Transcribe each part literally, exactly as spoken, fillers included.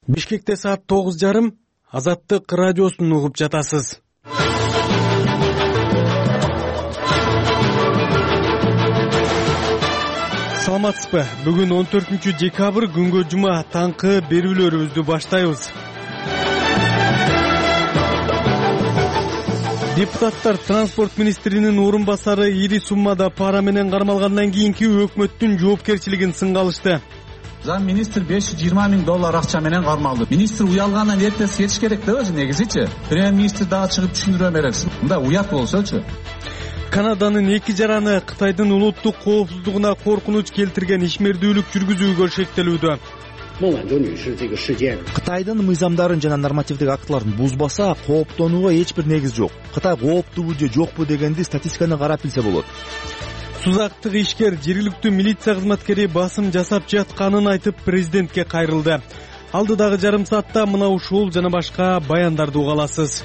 Бишкекте саат тогуз жарым Азаттык радиосун угуп жатасыз. Саламатсызбы? Бүгүн он төртүнчү декабрь күнгө жума таңкы берүүлөрүбүздү баштайбыз. Депутаттар транспорт министринин орун басары ири суммада пара менен кармалгандан кийинки өкмөттүн жоопкерчилигин сынга алышты. Зам министр беш жүз жыйырма миң доллар акча менен кармалды. Министр уялгандан эртеси кетиш керек да өзү негизичи. Премьер-министр дагы чыгып түшүндүрө берет. Мында уят болсочу. Канаданын эки жараны Кытайдын улуттук коопсуздугуна коркунуч келтирген ишмердүүлүк жүргүзүүгө шектелүүдө. Кытайдын мыйзамдарын жана нормативдик актыларын бузбаса, кооптонууга эч бир негиз жок. Кытай кооптуубу же жокпу дегенди статистиканы карап билсе болот. Сузактык ишкер жергиликтүү милиция кызматкери басым жасап жатканын айтып президентке кайрылды. Алдыдагы жарым саатта мына ушул жана башка баяндарды уга аласыз.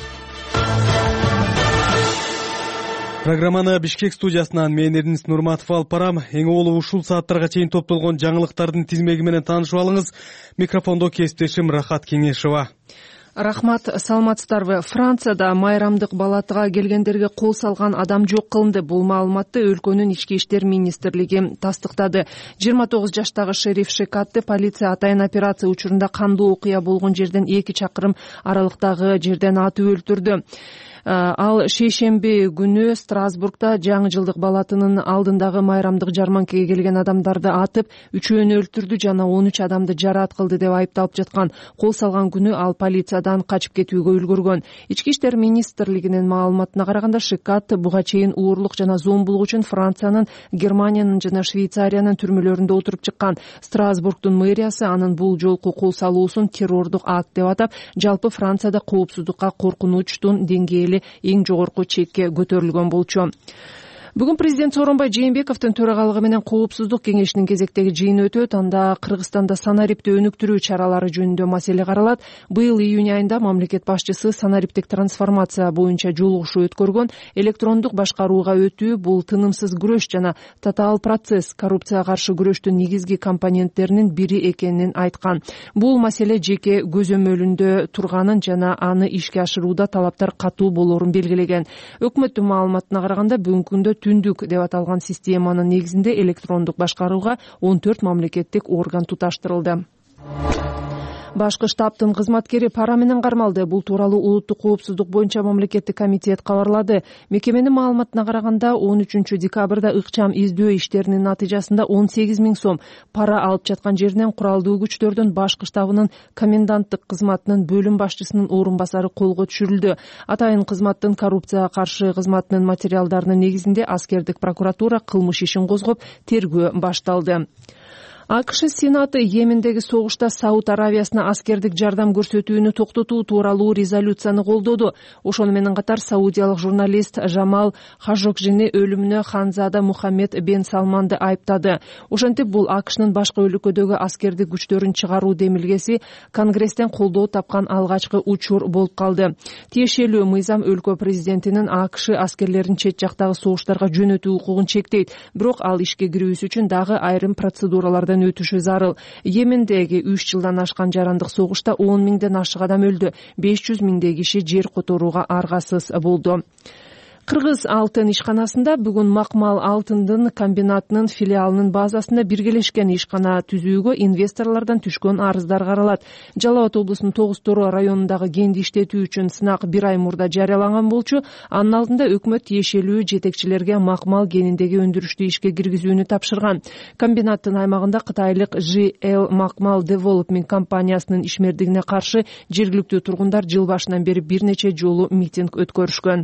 Программаны Бишкек студиясынан мен Эрнис Нурматов алып барам. Эң олу ушул сааттарга чейин топтолгон жаңылыктардын тизмеги менен таанышып алыңыз. Микрофондо кесиптешим Рахат Кеңешова. Рахмат, саламатсыздарбы. Францияда майрамдык балатыга келгендерге кол салган адам жок кылынды. Бул маалыматты өлкөнүн ички иштер министрлиги тастыктады. жыйырма тогуз жаштагы шериф Шекатты полиция атайын операция учурунда кандуу окуя болгон жерден эки чакырым аралыктагы жерден атып өлтүрдү. Ал шейшемби күнү Страсбургда жаңы жылдык балатынын алдындагы майрамдык жарманкеге келген адамдарды атып, үчөөнү өлтүрдү жана он үч адамды жараат кылды деп айыпталып жаткан. Кол салган күнү ал полициядан качып кетүүгө үлгүргөн. Ички иштер министрлигинин маалыматына караганда, Шекат буга чейин уурлук жана зомбулук үчүн Франциянын, Германиянын жана Швейцариянын түрмөлөрүндө отуруп чыккан. Страсбургдун мэриясы анын бул жолку кол салуусун террордук акт деп атап, жалпы Францияда коопсуздукка коркунучтун деңгээли эң жогорку чекке көтөрүлгөн болчу. Бүгүн президент Сооронбай Жээнбековдун төрагалыгы менен коопсуздук кеңешинин кезектеги жыйыны өтөт. Анда Кыргызстанда санарипти өнүктүрүү чаралары жөнүндө маселе каралат. Быйыл июнь айында мамлекет башчысы санариптик трансформация боюнча жолугушуу өткөргөн. Электрондук башкарууга өтүү бул тынымсыз күрөш жана татаал процесс, коррупцияга каршы күрөштүн негизги компоненттеринин бири экенин айткан. Бул маселе жеке көзөмөлүндө турганын жана аны ишке ашырууда талаптар катуу болоорун белгилеген. Өкмөттүн маалыматына караганда бүгүнкү күндө түндүк деп аталган системанын негизинде электрондук башкарууга он төрт мамлекеттик орган туташтырылды. Башкы штабтын кызматкери пара менен кармалды. Бул тууралуу улуттук коопсуздук боюнча мамлекеттик комитет кабарлады. Мекеменин маалыматына караганда, он үчүнчү декабрда ыкчам издөө иштеринин натыйжасында он сегиз миң сом пара алып жаткан жеринен куралдуу күчтөрдүн башкы штабынын коменданттык кызматынын бөлүм башчысынын орун басары колго түшүрүлдү. Атайын кызматтын коррупцияга каршы кызматынын материалдарынын негизинде аскердик прокуратура кылмыш ишин козгоп, тергөө башталды. АКШ Сенаты Йемендеги согушта Сауд Аравиясына аскердик жардам көрсөтүүнү токтотуу тууралуу резолюцияны колдоду. Ошону менен катар саудиялык журналист Жамал Хашокжини өлүмүнө Ханзада Мухаммед бен Салманды айыптады. Ошентип бул АКШнын башкы өлкөдөгү аскердик күчтөрүн чыгаруу демилгеси Конгресстен колдоо тапкан алгачкы учур болуп калды. Тиешелүү мыйзам өлкө президентинин АКШ аскерлерин чет жактагы согуштарга жөнөтүү укугун чектейт. Бирок ал ишке кирүүсү үчүн дагы айрым процедуралардан өтүшү зарыл. Йемендеги үч жылдан ашкан жарандык согушта он миңден ашык адам өлдү. беш жүз миңдей киши жер которууга аргасыз болду. Кыргыз алтын ишканасында бүгүн Макмал алтындын комбинатынын филиалынын базасында биргелешкен ишкана түзүүгө инвесторлордон түшкөн арыздар каралат. Жалал Абад облусунун Тогуз Торо районундагы кенди иштетүү үчүн сынак бир ай мурда жарыяланган болчу. Анын алдында өкмөт тиешелүү жетекчилерге Макмал кениндеги өндүрүштү ишке киргизүүнү тапшырган. Комбинаттын аймагында кытайлык Жи Эл Макмал Development компаниясынын ишмердигине каршы жергиликтүү тургундар жыл башынан бери бир нече жолу митинг өткөрүшкөн.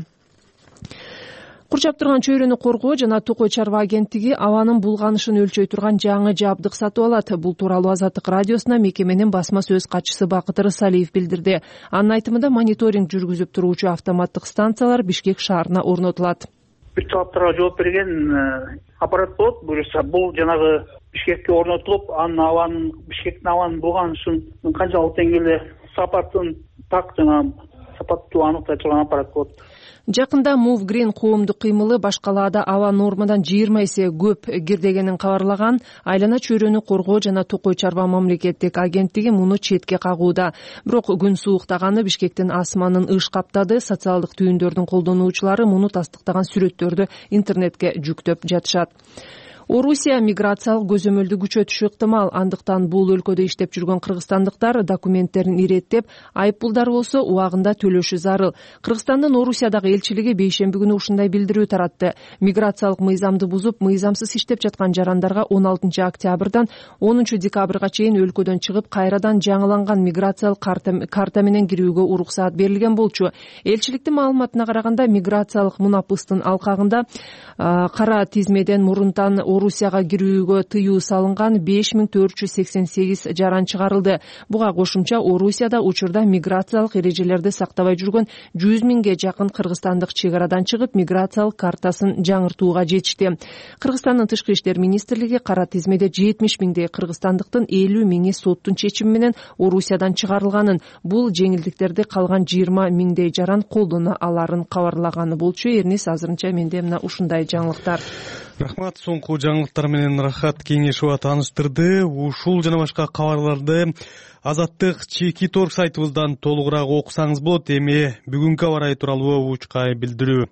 Курчап турган чөйрөнү коргоо жана Токой чарба агенттиги абанын булганышын өлчөй турган жаңы жабдык сатып алат. Бул тууралуу Азаттык радиосуна мекеменин басма сөз катчысы Бакыт Рысалиев билдирди. Анын айтымында мониторинг жүргүзүп туруучу автоматтык станциялар Бишкек шаарына орнотулат. Бир талаптарга жооп берген аппарат болот. Буюрса бул жанагы Бишкекке орнотулуп, анын абанын Бишкектин абанын булганышын канчалык деңгээлде сапатын так жана сапаттуу аныктай турган аппарат болот. Жакында Move Green коомдук кыймылы башкалаада аба нормадан жыйырма эсе көп кирдегенин кабарлаган Айлана чөйрөнү коргоо жана токой чарба мамлекеттик агенттиги муну четке кагууда. Бирок күн сууктаганы Бишкектин асманын ыш каптады. Социалдык түйүндөрдүн колдонуучулары муну тастыктаган сүрөттөрдү интернетке жүктөп жатышат. Орусия миграциялык көзөмөлдү күчөтүшү ыктымал. Андыктан бул өлкөдө иштеп жүргөн кыргызстандыктар документтерин иреттеп, айыппулдар болсо убагында төлөшү зарыл. Кыргызстандын Орусиядагы элчилиги бейшемби күнү ушундай билдирүү таратты. Миграциялык мыйзамды бузуп, мыйзамсыз иштеп жаткан жарандарга он алтынчы октябрдан онунчу декабрга чейин өлкөдөн чыгып, кайрадан жаңыланган миграциялык карта менен кирүүгө уруксаат берилген болчу. Элчиликтин маалыматына караганда, миграциялык мунапыстын алкагында кара тизмеден мурунтан Орусияга кирүүгө тыюу салынган беш миң төрт жүз сексен сегиз жаран чыгарылды. Буга кошумча Орусияда учурда миграциялык эрежелерди сактабай жүргөн жүз миңге жакын кыргызстандык чек арадан чыгып, миграциялык картасын жаңыртууга жетишти. Кыргызстандын тышкы иштер министрлиги кара тизмеде жетимиш миңдей кыргызстандыктын элүү миңи соттун чечими менен Орусиядан чыгарылганын, бул жеңилдиктерди калган жыйырма миңдей жаран колдоно аларын кабарлаганы болчу. Эрнис, азырынча менде мына ушундай жаңылыктар. Рахмат, соңку жаңылыктар менен Рахат Кеңешова тааныштырды. Ушул жана башка кабарларды Азаттык Чеки Торг сайтыбыздан толугураак окусаңыз болот. Эми бүгүнкү аба ырайы тууралуу учкай билдирүү.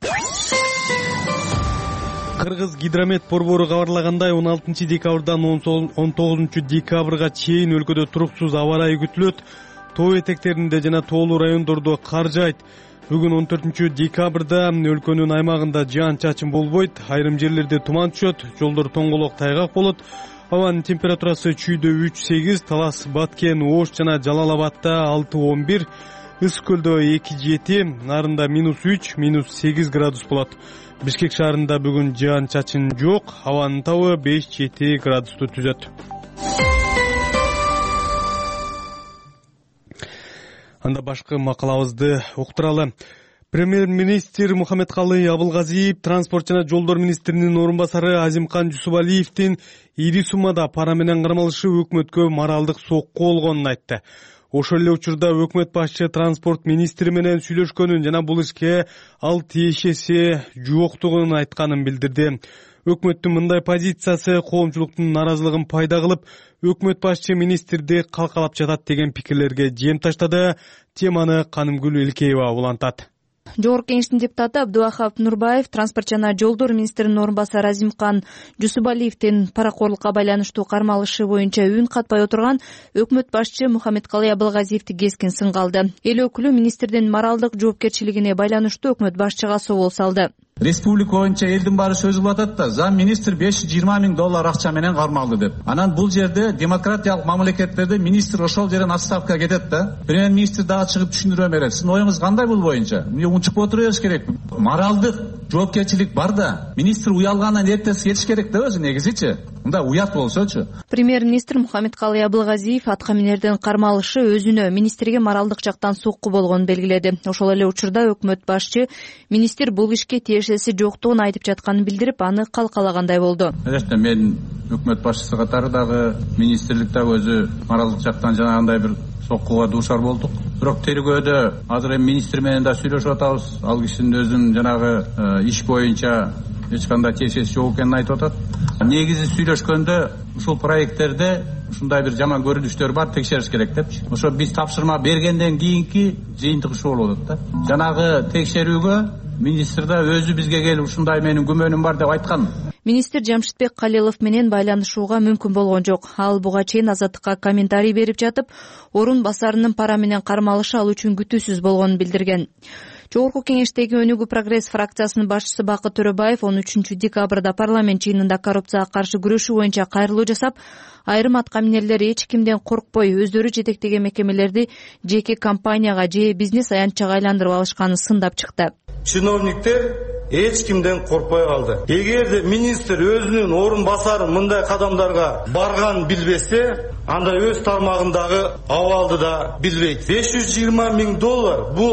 Кыргыз гидромет борбору кабарлагандай, он алтынчы декабрдан он тогузунчу декабрга чейин өлкөдө туруксуз аба ырайы күтүлөт. Тоо этектеринде жана тоолуу райондордо кар жаайт. Бүгүн он төртүнчү декабрда өлкөнүн аймагында жаан-чачын болбойт, айрым жерлерде туман түшөт, жолдор тоңголок тайгак болот. Абанын температурасы Чүйдө үч сегиз, Талас, Баткен, Ош жана Жалал Абадта алты он бир, Ысык көлдө эки жети, Нарында минус үч, минус сегиз градус болот. Бишкек шаарында бүгүн жаан-чачын жок, абанын табы беш жети градусту түзөт. Анда башкы макалабызды уктуралы. Премьер-министр Мухаммедкалый Абылгазиев транспорт жана жолдор министринин орун басары Азимкан Жусупалиевдин ири суммада пара менен кармалышы өкмөткө моралдык сокку болгонун айтты. Ошол эле учурда өкмөт башчы транспорт министри менен сүйлөшкөнүн жана бул ишке ал тиешеси жоктугун айтканын билдирди. Өкмөттүн мындай позициясы коомчулуктун наразылыгын пайда кылып, өкмөт башчы министрди калкалап жатат деген пикирлерге жем таштады. Теманы Канымгүл Илкеева улантат. Жогорку Кеңештин депутаты Абдубахап Нурбаев транспорт жана жолдор министринин орун басары Азимкан Жусупалиевдин паракорлукка байланыштуу кармалышы боюнча үн катпай отурган өкмөт башчы Мухаммедкалый Абылгазиевди кескин сынга алды. Эл өкүлү министрдин моралдык жоопкерчилигине байланыштуу өкмөт башчыга собол салды. Республика боюнча элдин баары сөз кылып атат да, зам министр беш жүз жыйырма миң доллар акча менен кармалды деп. Анан бул жерде демократиялык мамлекеттерде министр ошол жерден отставкага кетет да. Премьер министр дагы чыгып түшүндүрө берет. Сиздин оюңуз кандай бул боюнча? Эмне унчукпай отурабыз керек? Моралдык жоопкерчилик бар да. Министр уялгандан эртеси кетиш керек да өзү негизичи. Мында уят болсочу. Премьер-министр Мухаммедкалый Абылгазиев атка минердин кармалышы өзүнө министрге моралдык жактан сокку болгонун белгиледи. Ошол эле учурда өкмөт башчы министр бул ишке тиешеси жоктугун айтып жатканын билдирип, аны калкалагандай болду. Элбетте мен өкмөт башчысы катары дагы министрлик дагы өзү моралдык жактан жанагындай бир соккуга дуушар болдук. Бирок тергөөдө азыр эми министр менен да сүйлөшүп атабыз. Ал кишинин өзүнүн жанагы иш боюнча эч кандай тиешеси жок экенин айтып атат. Негизи сүйлөшкөндө ушул проекттерде ушундай бир жаман көрүнүштөр бар, текшериш керек депчи. Ошо биз тапшырма бергенден кийинки жыйынтык ушул болот да. Жанагы текшерүүгө министр да өзү бизге келип ушундай менин күмөнүм бар деп айткан. Министр Жамшитбек Калилов менен байланышууга мүмкүн болгон жок. Ал буга чейин Азаттыкка комментарий берип жатып, орун басарынын пара менен кармалышы ал үчүн күтүүсүз болгонун билдирген. Жогорку Кеңештеги Өнүгүү Прогресс фракциясынын башчысы Бакыт Төрөбаев он үчүнчү декабрда парламент жыйынында коррупцияга каршы күрөшүү боюнча кайрылуу жасап, айрым атка минерлер эч кимден коркпой өздөрү жетектеген мекемелерди жеке компанияга же бизнес аянтчага айландырып алышканын сындап чыкты. Чиновниктер эч кимден коркпой калды. Эгерде министр өзүнүн орун басары мындай кадамдарга барганын билбесе, анда өз тармагындагы абалды да билбейт. беш жүз жыйырма миң доллар бул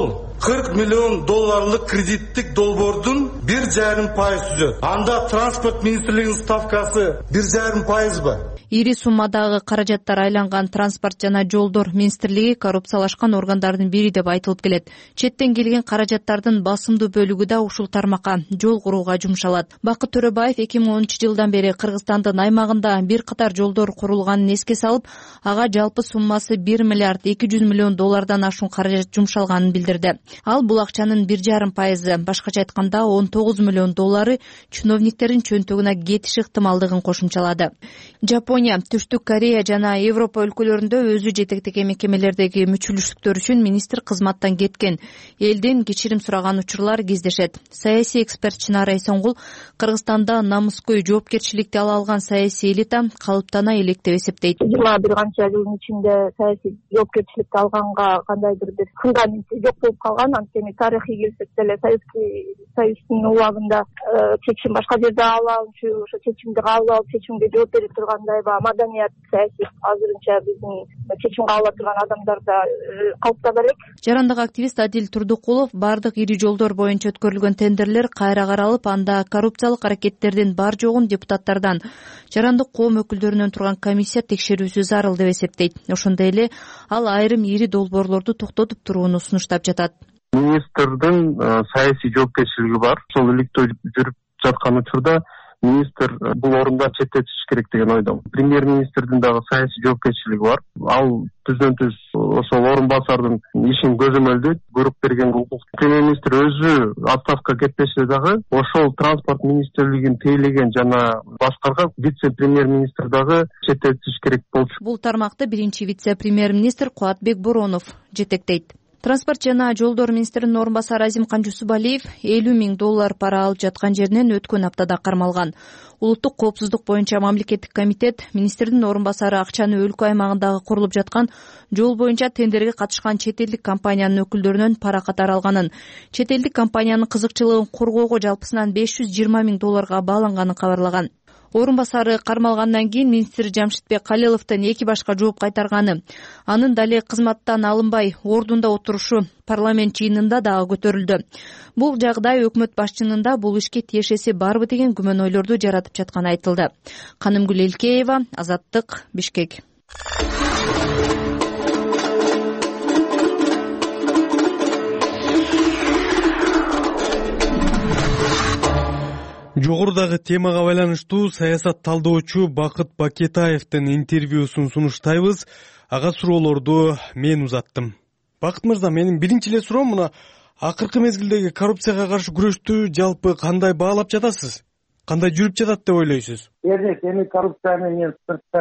кырк миллион долларлык кредиттик долбоордун бир жарым пайыз түзөт. Анда транспорт министрлигинин ставкасы бир жарым пайызбы? Ири суммадагы каражаттар айланган транспорт жана жолдор министрлиги коррупциялашкан органдардын бири деп айтылып келет. Четтен келген каражаттардын басымдуу бөлүгү да ушул тармакка жол курууга жумшалат. Бакыт Төрөбаев эки миң онунчу жылдан бери Кыргызстандын аймагында бир катар жолдор курулганын эске салып, ага жалпы суммасы бир миллиард эки жүз миллион доллардан ашуун каражат жумшалганын билдирди. Ал бул акчанын бир жарым пайызы, башкача айтканда он тогуз миллион доллары чиновниктердин чөнтөгүнө кетиш ыктымалдыгын кошумчалады. Жапония, Түштүк Корея жана Европа өлкөлөрүндө өзү жетектеген мекемелердеги мүчүлүштүктөр үчүн министр кызматтан кеткен. Элден кечирим сураган учурлар кездешет. Саясий эксперт Чынара Эсонгул Кыргызстанда намыскөй жоопкерчиликти ала алган саясий элита калыптана элек деп эсептейт. жыйырма бир канча жылдын ичинде саясий жоопкерчиликти алганга кандайдыр бир фундамент жок болуп калган. Анткени тарыхый келсек деле Советский Союздун убагында чечим башка жерде алалчу, ошо чечимди кабыл алып, чечимге жооп бере тургандай маданият саясий азырынча биздин чечим кабыл ала турган адамдарда калыптана элек. Жарандык активист Адил Турдукулов бардык ири жолдор боюнча өткөрүлгөн тендерлер кайра каралып, анда коррупциялык аракеттердин бар жогун депутаттардан, жарандык коом өкүлдөрүнөн турган комиссия текшерүүсү зарыл деп эсептейт. Ошондой эле ал айрым ири долбоорлорду токтотуп турууну сунуштап жатат. Министрдин саясий жоопкерчилиги бар. Ошол иликтөө жүрүп жаткан учурда министр бул орундан четтетиш керек деген ойдомун. Премьер-министрдин дагы саясий жоопкерчилиги бар. Ал түздөн түз ошол орун басардын ишин көзөмөлдөйт, буйрук берген укук. Премьер-министр өзү отставкага кетпесе дагы ошол транспорт министрлигин тейлеген жана башкарган вице-премьер-министр дагы четтетиш керек болчу. Бул тармакты биринчи вице-премьер-министр Кубатбек Боронов жетектейт. Транспорт жана жолдор министринин орун басары Азимкан Жусупалиев элүү миң доллар пара алып жаткан жеринен өткөн аптада кармалган. Улуттук коопсуздук боюнча мамлекеттик комитет министрдин орун басары акчаны өлкө аймагындагы курулуп жаткан жол боюнча тендерге катышкан чет элдик компаниянын өкүлдөрүнөн пара катары алганын, чет элдик компаниянын кызыкчылыгын коргоого жалпысынан беш жүз жыйырма миң долларга бааланганын кабарлаган. Орун басары кармалгандан кийин министр Жамшитбек Калиловдун эки башка жооп кайтарганы, анын дале кызматтан алынбай ордунда отурушу парламент жыйынында дагы көтөрүлдү. Бул жагдай өкмөт башчынын да бул ишке тиешеси барбы деген күмөн ойлорду жаратып жатканы айтылды. Канымгүл Элкеева, Азаттык, Бишкек. Жогорудагы темага байланыштуу саясат талдоочу Бакыт Бакетаевдин интервьюсун сунуштайбыз. Ага суроолорду мен узаттым. Бакыт мырза, менин биринчи эле суроом мына акыркы мезгилдеги коррупцияга каршы күрөштү жалпы кандай баалап жатасыз? Кандай жүрүп жатат деп ойлойсуз? Эрдек эми коррупцияны мен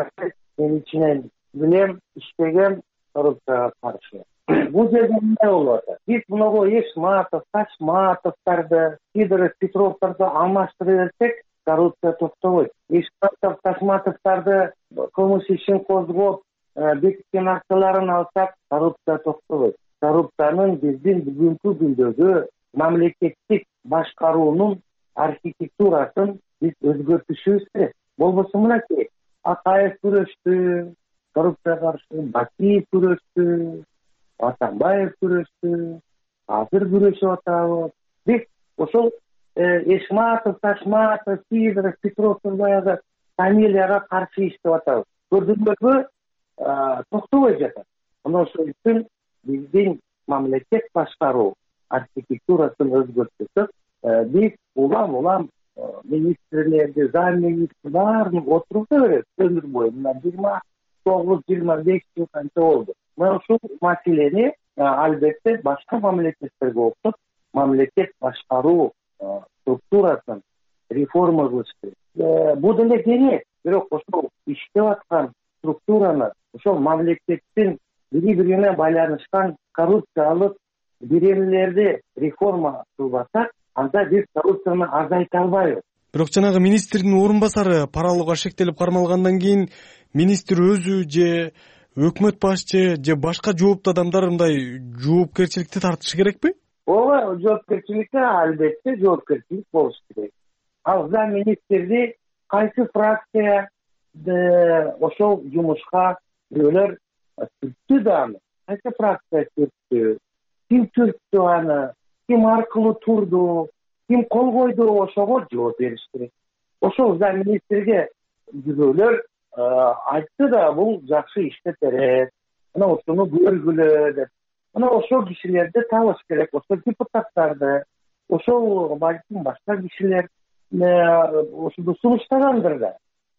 мен ичинен билем, иштеген коррупцияга каршы. Бул жерде эмне болуп атат? Биз мынау Эшматов, Ташматовдарды, Сидоров, Петровдарды алмаштыра берсек, коррупция токтобойт. Эшматов, Ташматовдарды кылмыш ишин козгоп, бекиткен акчаларын алсак, коррупция токтобойт. Коррупциянын биздин бүгүнкү күндөгү мамлекеттик башкаруунун архитектурасын биз өзгөртүшүбүз керек. Болбосо мынакей, Акаев күрөштү, коррупцияга каршы Бакиев күрөштү, Атамбаев күрөштү, азыр күрөшүп атабыз. Биз ошол Эшматов, Ташматов, Сидоров, Петровдун баягы фамилияга каршы иштеп атабыз. Көрдүңөрбү, токтобой жатат. Мына ошол үчүн биздин мамлекет башкаруу архитектурасын өзгөртсөк, биз улам-улам министрлерди, замминистр баарын отургуза берет. Өмүр бою мына жыйырма тогуз жыйырма беш жыл канча болду. Мына ушул маселени албетте башка мамлекеттерге окшоп, мамлекет башкаруу структурасын реформа кылыш керек. Бул деле керек, бирок ошол иштеп аткан структураны, ошол мамлекеттин бири-бирине байланышкан коррупциялык биремлерди реформа кылбасак, анда биз коррупцияны азайта албайбыз. Бирок жанагы министрдин орун басары пара алууга шектелип кармалгандан кийин министр өзү же өкмөт башчы же башка жооптуу адамдар мындай жоопкерчиликти тартышы керекпи? Ооба, жоопкерчиликке албетте жоопкерчилик болуш керек. Ал зам министрди кайсы фракция ошол жумушка бирөөлөр түрттү дагы. Кайсы фракция түрттү? ким түрттү аны, ким аркылуу турду, ким кол койду, ошого жооп бериш керек. Ошол замминистрге күбөлөр айтты да, бул жакшы иштеп берет, мына ошону көргүлө деп. Мына ошол кишилерди табыш керек, ошол депутаттарды, ошол балким башка кишилер ошону сунуштагандыр да.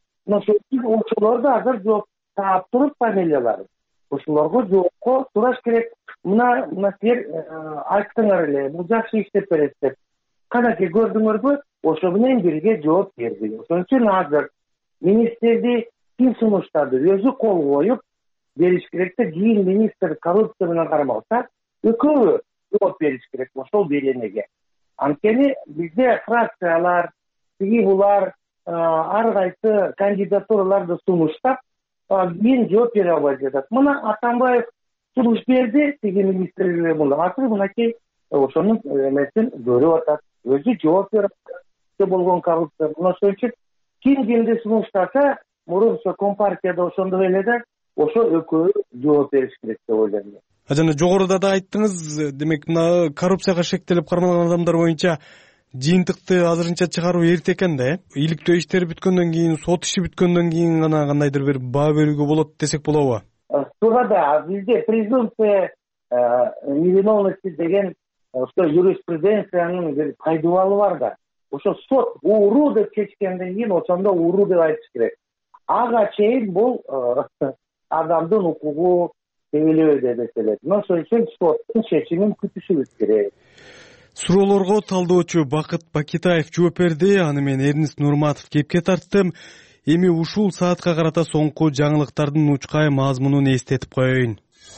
Ошолор да азыр жооп таап туруп фамилиялары. Ошолорго жоопко тураш керек. Мына мына силер айттыңар эле, бул жакшы иштеп берет деп. Канаке көрдүңөрбү? Ошо менен бирге жооп берди. Ошон үчүн азыр министрди ким сунуштады? Өзү кол коюп бериш керек да, кийин министр коррупция менен кармалса, экөө жооп бериш керек ошол беренеге. Анткени бизде фракциялар, тиги булар ар кайсы кандидатураларды сунуштап, кийин жооп бере албай жатат. Мына Атамбаев сунуш берди, тиги министрлер муну азыр мынакей ошонун эмесин көрүп атат. Өзү жооп берип болгон коррупция. Ошон үчүн ким кимди сунуштаса, мурунча компартияда ошондой эле да, ошо экөө жооп бериш керек деп ойлойм. Жана жогоруда да айттыңыз, демек мына коррупцияга шектелип кармалган адамдар боюнча жыйынтыкты азырынча чыгаруу эрте экен да, э? Иликтөө иштери бүткөндөн кийин, сот иши бүткөндөн кийин гана кандайдыр бир баа берүүгө болот десек болобу? Туура да, бизде презумпция невиновности деген ошо юриспруденциянын бир пайдубалы бар да. Ошо сот ууруу деп чечкенден кийин ошондо ууруу деп айтыш керек. Ага чейин бул адамдын укугу тебелебей деп эсептелет. Ошон үчүн соттун чечимин күтүшүбүз керек. Суроолорго талдоочу Бакыт Бакитаев жооп берди. Аны мен Эрнис Нурматов кепке тарттым. Эми ушул саатка карата соңку жаңылыктардын учкай мазмунун эстетип коеюн.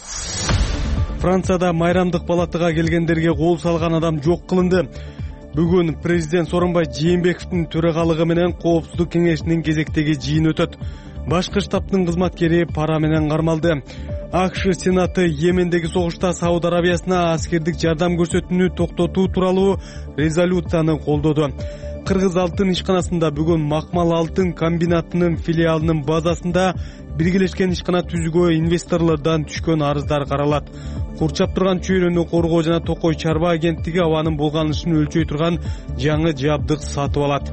Францияда майрамдык палатага келгендерге кол салган адам жок кылынды. Бүгүн президент Сооронбай Жээнбековдун төрагалыгы менен Коопсуздук кеңешинин кезектеги жыйын өтөт. Башкы штабтын кызматкери пара менен кармалды. АКШ Сенаты Йемендеги согушта Сауд Арабиясына аскердик жардам көрсөтүүнү токтотуу тууралуу резолюцияны колдоду. Кыргыз алтын ишканасында бүгүн Макмал алтын комбинатынын филиалынын базасында биргелешкен ишкана түзүүгө инвесторлордон түшкөн арыздар каралат. Курчап турган чөйрөнү коргоо жана Токой чарба агенттиги абанын булганышын өлчөй турган жаңы жабдык сатып алат.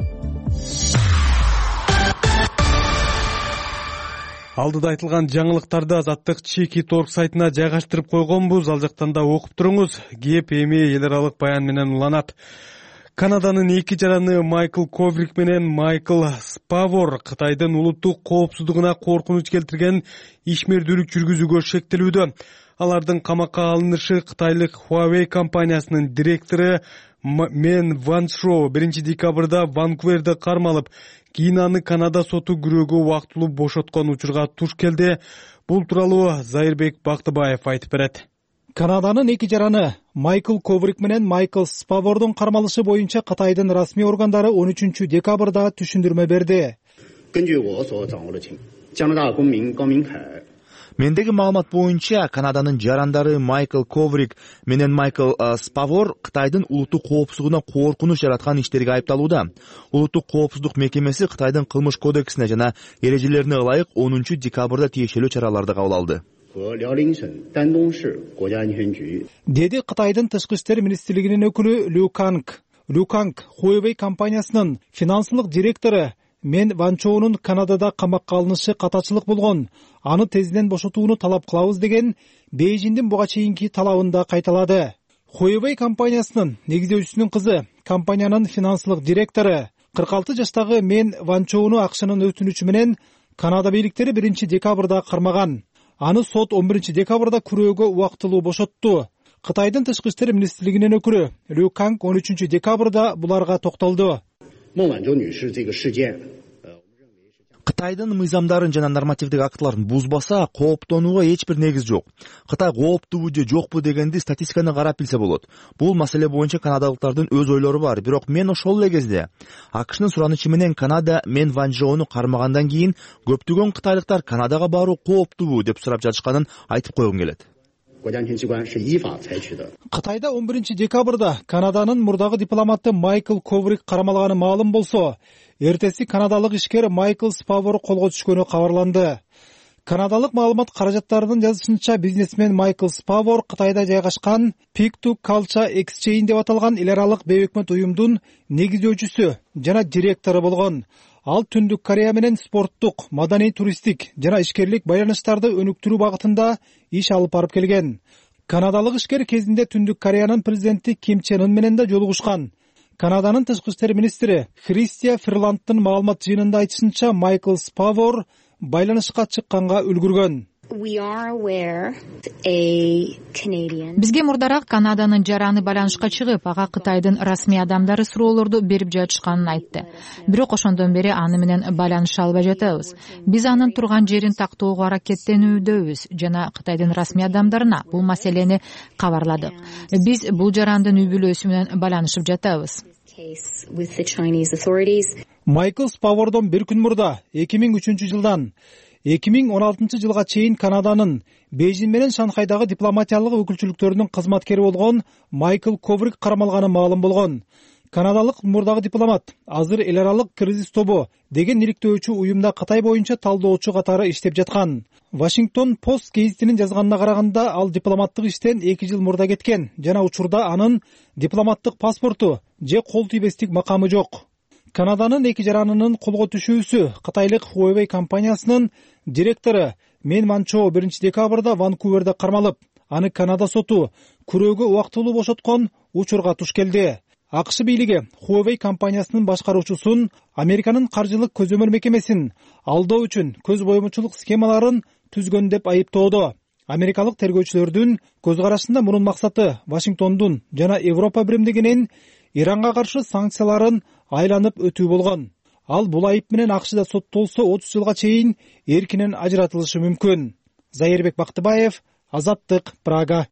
Алдыда айтылган жаңылыктарды Азаттык Чеки торг сайтына жайгаштырып койгонбуз. Ал жактан да окуп туруңуз. Кеп эми эл аралык баян менен уланат. Канаданын эки жараны Майкл Коврик менен Майкл Спавор Кытайдын улуттук коопсуздугуна коркунуч келтирген ишмердүүлүк жүргүзүүгө шектелүүдө. Алардын камакка алынышы Кытайлык Huawei компаниясынын директору Мен Ваншоу биринчи декабрда Ванкуверде кармалып, кийин аны Канада соту күрөөгө убактылуу бошоткон учурга туш келди. Бул тууралуу Зайырбек Бактыбаев айтып берет. Канаданын эки жараны Майкл Коврик менен Майкл Спавордун кармалышы боюнча Кытайдын расмий органдары он үчүнчү декабрда түшүндүрмө берди. Мендеги маалымат боюнча Канаданын жарандары Майкл Коврик менен Майкл Спавор Кытайдын улуттук коопсуздугуна коркунуч жараткан иштерге айыпталууда. Улуттук коопсуздук мекемеси Кытайдын кылмыш кодексине жана эрежелерине ылайык онунчу декабрда тиешелүү чараларды кабыл алды. Деди Кытайдын тышкы иштер министрлигинин өкүлү Лю Канг. Лю Канг Huawei компаниясынын финансылык директору Мен Ванчоунун Канадада камакка алынышы катачылык болгон, аны тезден бошотууну талап кылабыз деген Бейжиңдин буга чейинки талабында кайталады. Huawei компаниясынын негиздөөчүсүнүн кызы, компаниянын финансылык директору кырк алты жаштагы Мен Ванчоуну акчанын өтүнүчү менен Канада бийликтери биринчи декабрда кармаган. Аны сот он биринчи декабрда күрөөгө убактылуу бошотту. Кытайдын тышкы иштер министрлигинин өкүлү Лю Канг он үчүнчү декабрда буларга токтолду. Кытайдын мыйзамдарын жана нормативдик актыларын бузбаса, кооптонууга эч бир негиз жок. Кытай кооптубу же жокпу дегенди статистиканы карап билсе болот. Бул маселе боюнча канадалыктардын өз ойлору бар, бирок мен ошол эле кезде АКШнын суранычы менен Канада Мен Ванчоуну кармагандан кийин көптөгөн кытайлыктар Канадага баруу кооптубу деп сурап жатышканын айтып койгум келет. Кытайда он биринчи декабрда Канаданын мурдагы дипломаты Майкл Коврик кармалганы маалым болсо, эртеси канадалык ишкер Майкл Спавор колго түшкөнү кабарланды. Канадалык маалымат каражаттарынын жазышынча, бизнесмен Майкл Спавор Кытайда жайгашкан Peak to Culture Exchange деп аталган эл аралык бейөкмөт уюмдун негиздөөчүсү жана директору болгон. Ал Түндүк Корея менен спорттук, маданий, туристтик жана ишкерлик байланыштарды өнүктүрүү багытында иш алып барып келген. Канадалык ишкер кезинде Түндүк Кореянын президенти Ким Чен Ын менен да жолугушкан. Канаданын тышкы иштер министри Христия Ферландтын маалымат жыйынында айтышынча, Майкл Спавор байланышка чыкканга үлгүргөн. Бизге мурдараак Канаданын жараны байланышка чыгып, ага Кытайдын расмий адамдары суроолорду берип жатышканын айтты. Бирок ошондон бери аны менен байланыша албай жатабыз. Биз анын турган жерин тактоого аракеттенүүдөбүз жана Кытайдын расмий адамдарына бул маселени кабарладык. Биз бул жарандын үй бүлөсү менен байланышып жатабыз. Майкл Спавордон бир күн мурда эки миң үчүнчү жылдан эки миң он алтынчы жылга чейин Канаданын Бейжин менен Шанхайдагы дипломатиялык өкүлчүлүктөрүнүн кызматкери болгон Майкл Коврик кармалганы маалым болгон. Канадалык мурдагы дипломат азыр эл аралык кризис тобу деген иликтөөчү уюмда Кытай боюнча талдоочу катары иштеп жаткан. Вашингтон Пост гезитинин жазганына караганда, ал дипломаттык иштен эки жыл мурда кеткен жана учурда анын дипломаттык паспорту же кол тийбестик макамы жок. Канаданын эки жаранынын колго түшүүсү Кытайлык Huawei компаниясынын директору Мен Ванчоо биринчи декабрда Ванкуверде кармалып, аны Канада соту күрөөгө убактылуу бошоткон учурга туш келди. АКШ бийлиги Huawei компаниясынын башкаруучусун Американын каржылык көзөмөл мекемесин алдоо үчүн көз боемочулук схемаларын түзгөн деп айыптоодо. Америкалык тергөөчүлөрдүн көз карашында мунун максаты Вашингтондун жана Европа биримдигинин Иранга каршы санкцияларын айланып өтүү болгон. Ал бул айып менен АКШда соттолсо отуз жылга чейин эркинен ажыратылышы мүмкүн. Зайырбек Бактыбаев, Азаттык, Прага.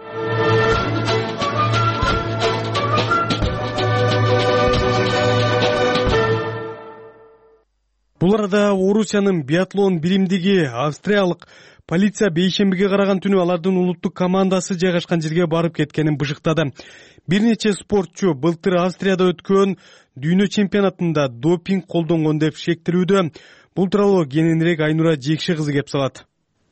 Бул арада Орусиянын биатлон биримдиги австриялык полиция бейшембиге караган түнү алардын улуттук командасы жайгашкан жерге барып кеткенин бышыктады. Бир нече спортчу былтыр Австрияда өткөн дүйнө чемпионатында допинг колдонгон деп шектелүүдө. Бул тууралуу кененирээк Айнура Жекши кызы кеп салат.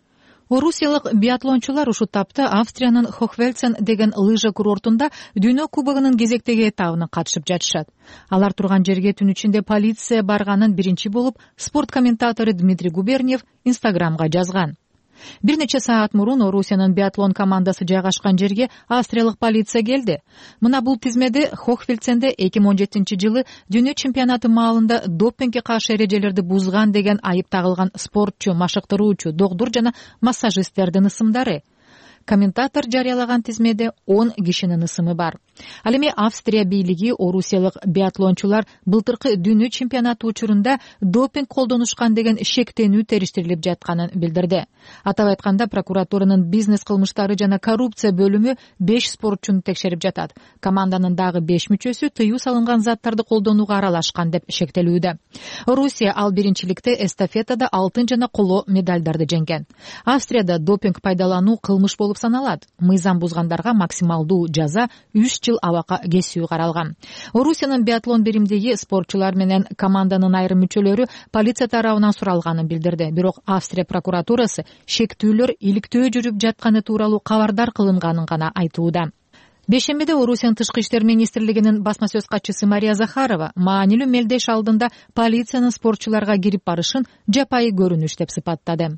Орусиялык биатлончулар ушул тапта Австриянын Хохвельцен деген лыжа курортунда дүйнө кубогунун кезектеги этабына катышып жатышат. Алар турган жерге түн ичинде полиция барганын биринчи болуп спорт комментатору Дмитрий Губерниев Инстаграмга жазган. Бир нече саат мурун Орусиянын биатлон командасы жайгашкан жерге австриялык полиция келди. Мына бул тизмеде Хохвельценде эки миң он жетинчи жылы дүйнө чемпионаты маалында допингге каршы эрежелерди бузган деген айып тагылган спортчу, машыктыруучу, докдур жана массажисттердин ысымдары. Комментатор жарыялаган тизмеде он кишинин ысымы бар. Ал эми Австрия бийлиги орусиялык биатлончулар былтыркы дүйнө чемпионаты учурунда допинг колдонушкан деген шектенүү териштирилип жатканын билдирди. Атап айтканда, прокуратуранын бизнес кылмыштары жана коррупция бөлүмү беш спортчуну текшерип жатат. Команданын дагы беш мүчөсү тыюу салынган заттарды колдонууга аралашкан деп шектелүүдө. Орусия ал биринчиликте эстафетада алтын жана коло медалдарды жеңген. Австрияда допинг пайдалануу кылмыш болуп саналат. Мыйзам бузгандарга максималдуу жаза үч жыл абакка кесүү каралган. Орусиянын биатлон биримдиги спортчулар менен команданын айрым мүчөлөрү полиция тарабынан суралганын билдирди. Бирок Австрия прокуратурасы шектүүлөр иликтөө жүрүп жатканы тууралуу кабардар кылынганын гана айтууда. Бейшембиде Орусиянын тышкы иштер министрлигинин басма сөз катчысы Мария Захарова маанилүү мелдеш алдында полициянын спортчуларга кирип барышын жапайы көрүнүш деп сыпаттады.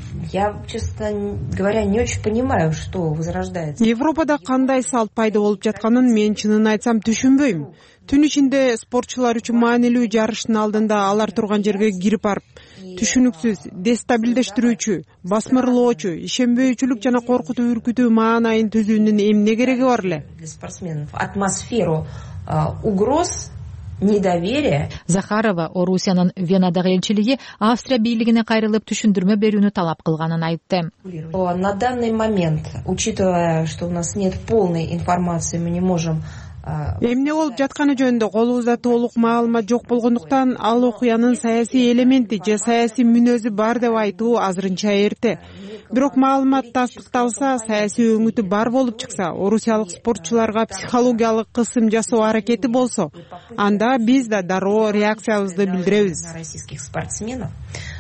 Я, честно говоря, не очень понимаю, что возрождается. Европада кандай салт пайда болуп жатканын мен чынын айтсам түшүнбөйм. Түн ичинде спортчулар үчүн маанилүү жарыштын алдында алар турган жерге кирип барып, түшүнүксүз, дестабилдештирүүчү, басмырлоочу, ишенбөөчүлүк жана коркутуу үркүтүү маанайын түзүүнүн эмне кереги бар эле? Для спортсменов атмосферу угроз, недоверие. Захарова Орусиянын Венадагы элчилиги Австрия бийлигине кайрылып түшүндүрмө берүүнү талап кылганын айтты. На данный момент, учитывая, что у нас нет полной информации, мы не можем. Эмне болуп жатканы жөнүндө колубузда толук маалымат жок болгондуктан ал окуянын саясий элементи же саясий мүнөзү бар деп айтуу азырынча эрте. Бирок маалымат тастыкталса, саясий өңүтү бар болуп чыкса, орусиялык спортчуларга психологиялык кысым жасоо аракети болсо, анда биз да дароо реакциябызды билдиребиз. Российских спортсменов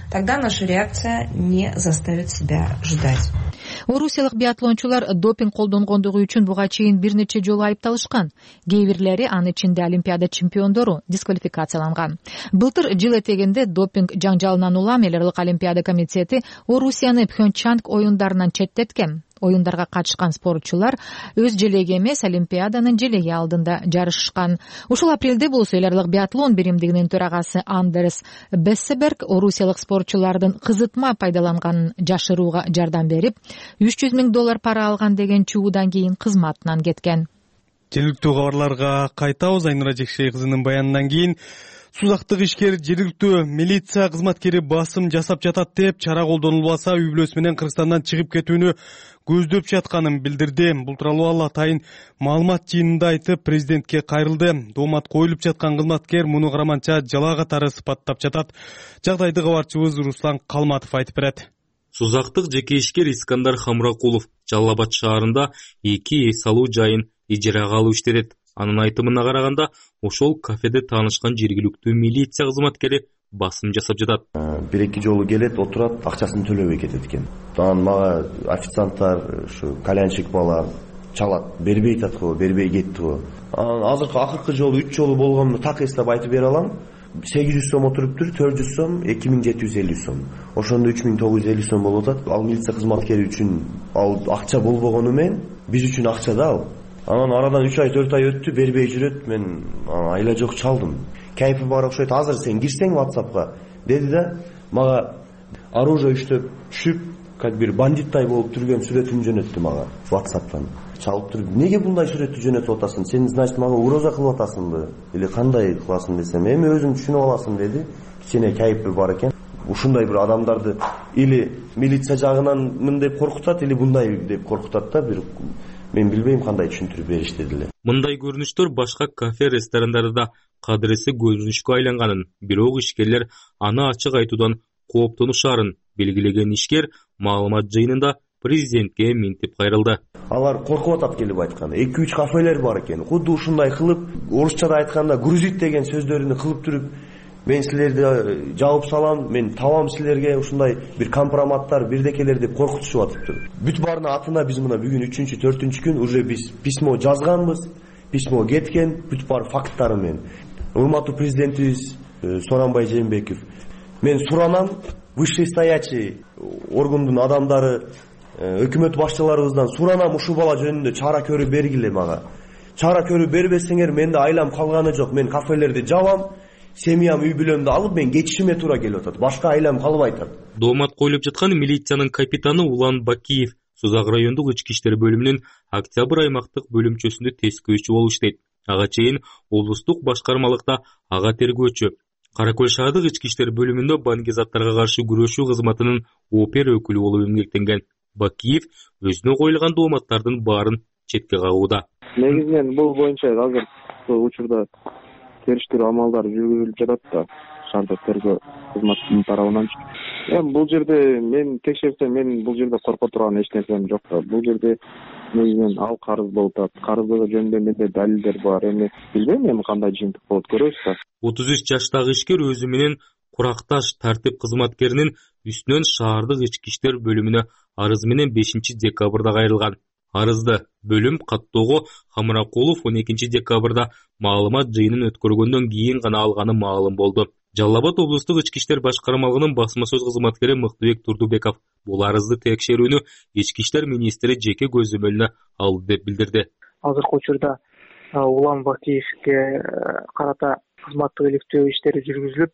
тогда наша реакция не заставит себя ждать. Орусиялык биатлончулар допинг колдонгондугу үчүн буга чейин бир нече жолу айыпталышкан. Кээ бирлери, анын ичинде Олимпиада чемпиондору, дисквалификацияланган. Былтыр жыл этегинде допинг жаңжалынан улам эл аралык Олимпиада комитети Орусияны Пхенчанг оюндарынан четтеткен. Оюндарга катышкан спортчулар өз желеги эмес, Олимпиаданын желеги алдында жарышышкан. Ушул апрелде болсо эл аралык биатлон биримдигинин төрагасы Андерс Бессеберг орусиялык спортчулардын кызытма пайдаланганын жашырууга жардам берип, үч жүз миң доллар пара алган деген чуудан кийин кызматынан кеткен. Жергиликтүү кабарларга кайтабыз. Айнура Жекшей кызынын баянынан кийин Сузактык ишкер жергиликтүү милиция кызматкери басым жасап жатат деп, чара колдонулбаса үй бүлөсү менен Кыргызстандан чыгып кетүүнү көздөп жатканын билдирди. Бул тууралуу ал атайын маалымат жыйынында айтып, президентке кайрылды. Доомат коюлуп жаткан кызматкер муну караманча жала катары сыпаттап жатат. Жагдайды кабарчыбыз Руслан Калматов айтып берет. Сузактык жеке ишкер Искандар Хамракулов Жалал Абад шаарында эки эс алуу жайын ижарага алып иштетет. Анын айтымына караганда, ошол кафеде таанышкан жергиликтүү милиция кызматкери басым жасап жатат. Бир-эки жолу келет, отурат, акчасын төлөбөй кетет экен. Анан мага официанттар, ушу кальянщик бала чалат, бербей атат го, бербей кетти го. Анан азыркы акыркы жолу үч жолу болгонун так эстеп айтып бере алам. сегиз жүз сом отуруптур, төрт жүз сом, эки миң жети жүз элүү сом. Ошондо үч миң тогуз жүз элүү сом болуп атат. Ал милиция кызматкери үчүн ал акча болбогону менен биз үчүн акча да ал. Анан арадан үч ай төрт ай өттү, бербей жүрөт. Мен айла жок чалдым. Кайфы бар окшойт. Азыр сен кирсең WhatsApp'ка деди да, мага оружие иштеп түшүп, как бир бандиттай болуп турган сүрөтүн жөнөттү мага WhatsApp'тан. Чалып туруп, неге мындай сүрөттү жөнөтүп атасың? Сен значит мага угроза кылып атасыңбы? Или кандай кыласың десем, эми өзүң түшүнүп аласың деди. Кичине кайфы бар экен. Ушундай бир адамдарды или милиция жагынан мын деп коркутат, или мындай деп коркутат да, бир мен билбейм кандай түшүндүрүп беришти деле. Мындай көрүнүштөр башка кафе, ресторандарда да кадырысы көзүнүшкө айланганын, бирок ишкерлер аны ачык айтуудан кооптонушарын белгилеген ишкер маалымат жыйынында президентке минтип кайрылды. Алар коркуп атат келип айтканда. эки үч кафелер бар экен. Кудду ушундай кылып, орусчада айтканда грузит деген сөздөрүнү кылып туруп, мен силерди жаап салам, мен табам силерге ушундай бир компроматтар, бирдекелер деп коркутушуп атыптыр. Бүт баарына атына биз мына бүгүн үчүнчү, төртүнчү күн уже биз письмо жазганбыз, письмо кеткен, бүт бар факттары менен. Урматтуу президентибиз Сооронбай Жээнбеков, мен суранам, вышестоячий органдын адамдары, өкмөт башчыларыбыздан суранам, ушул бала жөнүндө чара көрүп бергиле мага. Чара көрүп бербесеңер, менде айлам калганы жок, мен кафелерди жабам. Семьям, үй бүлөмдү алып мен кетишиме туура келип атат. Башка айлам калбай атат. Доомат коюлуп жаткан милициянын капитаны Улан Бакиев Сузак райондук ички иштер бөлүмүнүн Октябрь аймактык бөлүмчөсүндө тескөөчү болуп иштейт. Ага чейин облустук башкармалыкта ага тергөөчү. Каракөл шаардык ички иштер бөлүмүндө баңгизаттарга каршы күрөшүү кызматынын опер өкүлү болуп эмгектенген. Бакиев өзүнө коюлган дооматтардын баарын четке кагууда. Негизинен бул боюнча азыр учурда териштирүү амалдары жүргүзүлүп жатат да, шаардык тергөө кызматынын тарабынан. Эми бул жерде мен текшерсем, мен бул жерде корко турган эч нерсем жок да. Бул жерде негизинен ал карыз болуп атат. Карыздыгы жөнүндө менде далилдер бар. Эми билбейм эми кандай жыйынтык болот, көрөбүз да. отуз үч жаштагы ишкер өзү менен Куракташ тартип кызматкеринин үстүнөн шаардык ички иштер бөлүмүнө арыз менен бешинчи декабрда кайрылган. Арызды бөлүм каттоого Хамракулов он экинчи декабрда маалымат жыйынын өткөргөндөн кийин гана алганы маалым болду. Жалал Абад облустук ички иштер башкармалыгынын басма сөз кызматкери Мыктыбек Турдубеков бул арызды текшерүүнү ички иштер министри жеке көзөмөлүнө алды деп билдирди. Азыркы учурда Улан Бакиевке карата кызматтык иликтөө иштери жүргүзүлүп,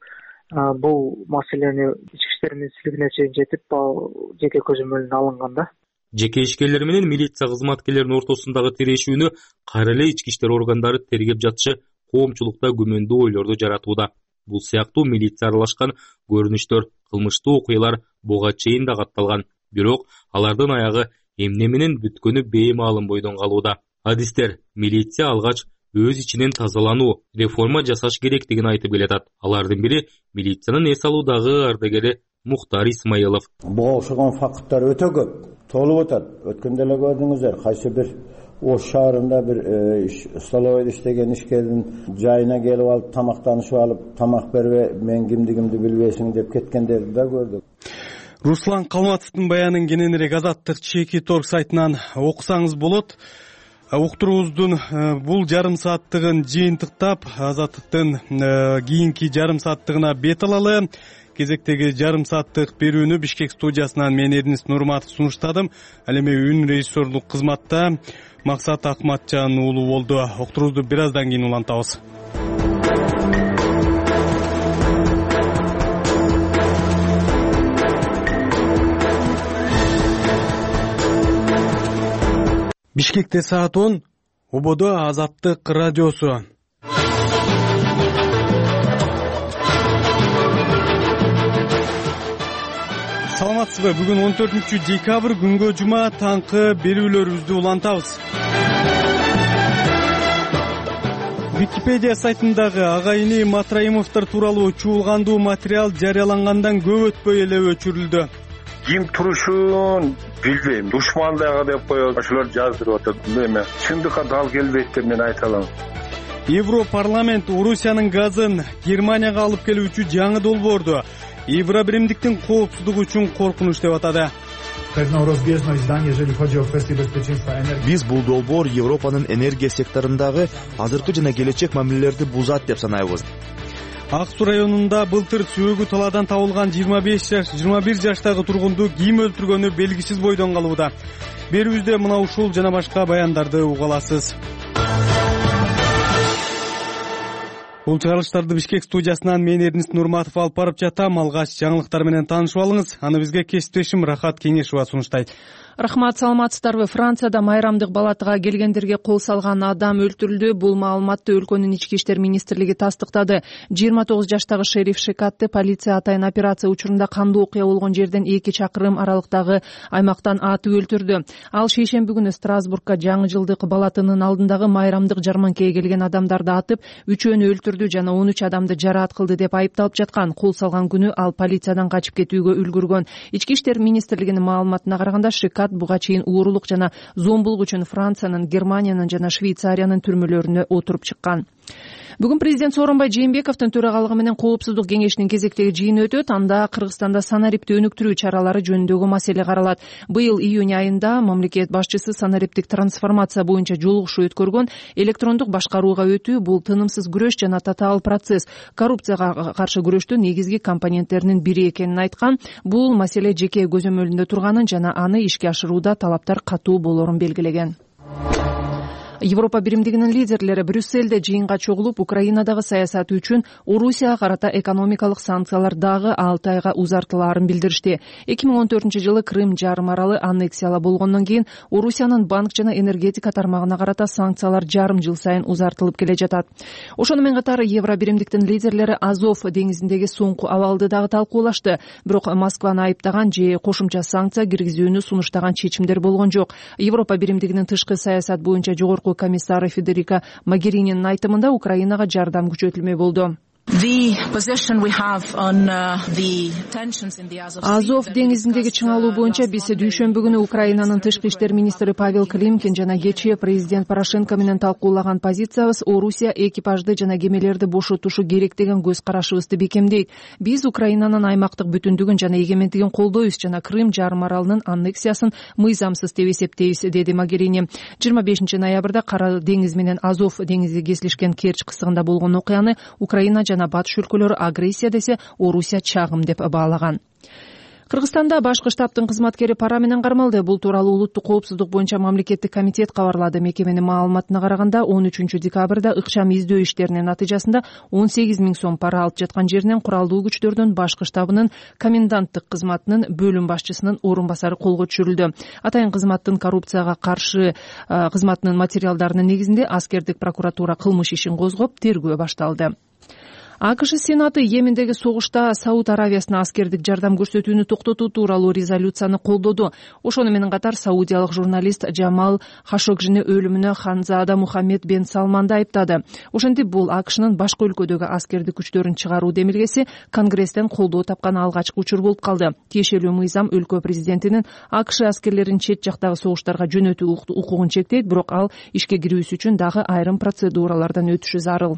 бул маселени ички иштер министрлигине чейин жетип, жеке көзөмөлүнө алынган да. Жеке ишкерлер менен милиция кызматкерлеринин ортосундагы тирешүүнү кайра эле ички иштер органдары тергеп жатышы коомчулукта күмөндүү ойлорду жаратууда. Бул сыяктуу милиция аралашкан көрүнүштөр, кылмыштуу окуялар буга чейин да катталган. Бирок алардын аягы эмне менен бүткөнү беймаалым бойдон калууда. Адистер милиция алгач өз ичинен тазалануу, реформа жасаш керектигин айтып келатат. Алардын бири милициянын эс алуудагы ардагери Мухтар Исмаилов. Буга окшогон факттар өтө көп. Толуп атат. Өткөндө эле көрдүңүздөр, кайсы бир Ош шаарында бир столовойдо иштеген ишкердин жайына келип алып тамактанышып алып, тамак бербей мен кимдигимди билбейсиң деп кеткендерди да көрдүк. Руслан Калматовдун баянын кененирээк Азаттык чеки торг сайтынан окусаңыз болот. Уктуруубуздун бул жарым сааттыгын жыйынтыктап, Азаттыктын кийинки жарым сааттыгына бет алалы. Кезектеги жарым сааттык берүүнү Бишкек студиясынан мен Эрнис Нурматов сунуштадым. Ал эми үн режиссерлук кызматта Максат Акматжан уулу болду. Уктуруубузду бир аздан кийин улантабыз. Бишкекте саат он, Ободо Азаттык радиосу. Саламатсызбы? Бүгүн он төртүнчү декабрь күнгө жума таңкы берүүлөрүбүздү улантабыз. Википедия сайтындагы Агайыны Матраимовдор тууралуу чуулгандуу материал жарыялангандан көп өтпөй эле өчүрүлдү. Ким турушун билбейм. Душман дагы деп коет. Ошолор жаздырып атат. Эме чындыкка дал келбейт деп мен айта алам. Европарламент Орусиянын газын Германияга алып келүүчү жаңы долбоорду Евробиримдиктин коопсуздугу үчүн коркунуч деп атады. Биз бул долбоор Европанын энергия секторундагы азыркы жана келечек мамилелерди бузат деп санайбыз. Ак Суу районунда былтыр сөөгү талаадан табылган жыйырма беш жаш жыйырма бир жаштагы тургунду ким өлтүргөнү белгисиз бойдон калууда. Берүүбүздө мына ушул жана башка баяндарды уга аласыз. Бул чыгарылыштарды Бишкек студиясынан мен Эрнис Нурматов алып барып жатам. Алгач жаңылыктар менен таанышып алыңыз. Аны бизге кесиптешим Рахат Кеңешова сунуштайт. Рахмат, саламатсыздарбы? Францияда майрамдык балатыга келгендерге кол салган адам өлтүрүлдү. Бул маалыматты өлкөнүн ички иштер министрлиги тастыктады. жыйырма тогуз жаштагы шериф Шекатты полиция атайын операция учурунда кандуу окуя болгон жерден эки чакырым аралыктагы аймактан атып өлтүрдү. Ал шейшемби күнү Страсбургка жаңы жылдык балатынын алдындагы майрамдык жарманкеге келген адамдарды атып, үчөөнү өлтүрдү жана он үч адамды жараат кылды деп айыпталып жаткан. Кол салган күнү ал полициядан качып кетүүгө үлгүргөн. Ички иштер министрлигинин маалыматына караганда Шекат буга чейин уурулук жана зомбулук үчүн Франциянын, Германиянын жана Швейцариянын түрмөлөрүнө отуруп чыккан. Бүгүн президент Сооронбай Жээнбековдун төрагалыгы менен коопсуздук кеңешинин кезектеги жыйыны өтөт. Анда Кыргызстанда санариптти өнүктүрүү чаралары жөнүндөгү маселе каралат. Быйыл июнь айында мамлекет башчысы санариптик трансформация боюнча жолугушуу өткөргөн. Электрондук башкарууга өтүү — бул тынымсыз күрөш жана татаал процесс. Коррупцияга каршы күрөштүн негизги компоненттеринин бири экенин айткан. Бул маселе жеке көзөмөлүндө турганын жана аны ишке ашырууда талаптар катуу болорун белгилеген. Европа биримдигинин лидерлери Брюссельде жыйынга чогулуп, Украинадагы саясаты үчүн Орусияга карата экономикалык санкциялар дагы алты айга узартылаарын билдиришти. эки миң он төртүнчү жылы Крым жарым аралы аннексияла болгондон кийин Орусиянын банк жана энергетика тармагына карата санкциялар жарым жыл сайын узартылып келе жатат. Ошону менен катары Евро биримдиктин лидерлери Азов деңизиндеги соңку абалды дагы талкуулашты. Бирок Москваны айыптаган же кошумча санкция киргизүүнү сунуштаган чечимдер болгон жок. Европа биримдигинин тышкы саясат боюнча жогорку комиссары Федерика Могерининин айтымында Украинага жардам күчөтүлмөй болду. Азов деңизиндеги чыңалуу боюнча биз дүйшөмбү күнү Украинанын тышкы иштер министри Павел Климкин жана кечээ президент Порошенко менен талкуулаган позициябыз Орусия экипажды жана кемелерди бошотушу керек деген көз карашыбызды бекемдейт. Биз Украинанын аймактык бүтүндүгүн жана эгемендигин колдойбуз жана Крым жарым аралынын аннексиясын мыйзамсыз деп эсептейбиз, деди Могерини. жыйырма бешинчи ноябрда Кара деңиз менен Азов деңизи кесилишкен Керчь кысыгында болгон окуяны Украина жана батыш өлкөлөрү агрессия десе, Орусия чагым деп баалаган. Кыргызстанда башкы штабтын кызматкери пара менен кармалды. Бул тууралуу улуттук коопсуздук боюнча мамлекеттик комитет кабарлады. Мекеменин маалыматына караганда он үчүнчү декабрда ыкчам издөө иштеринин натыйжасында он сегиз миң сом пара алып жаткан жеринен куралдуу күчтөрдүн башкы штабынын коменданттык кызматынын бөлүм башчысынын орун басары колго түшүрүлдү. Атайын кызматтын коррупцияга каршы кызматынын материалдарынын негизинде аскердик прокуратура кылмыш ишин козгоп, тергөө башталды. АКШ Сенаты Йемендеги согушта Сауд Аравиясына аскердик жардам көрсөтүүнү токтотуу тууралуу резолюцияны колдоду. Ошону менен катар саудиялык журналист Джамал Хашогжини өлүмүнө ханзаада Мухаммед бен Салманды айыптады. Ошентип бул АКШнын башка өлкөдөгү аскердик күчтөрүн чыгаруу демилгеси Конгресстен колдоо тапкан алгачкы учур болуп калды. Тиешелүү мыйзам өлкө президентинин АКШ аскерлерин чет жактагы согуштарга жөнөтүү укугун чектейт, бирок ал ишке кирүүсү үчүн дагы айрым процедуралардан өтүшү зарыл.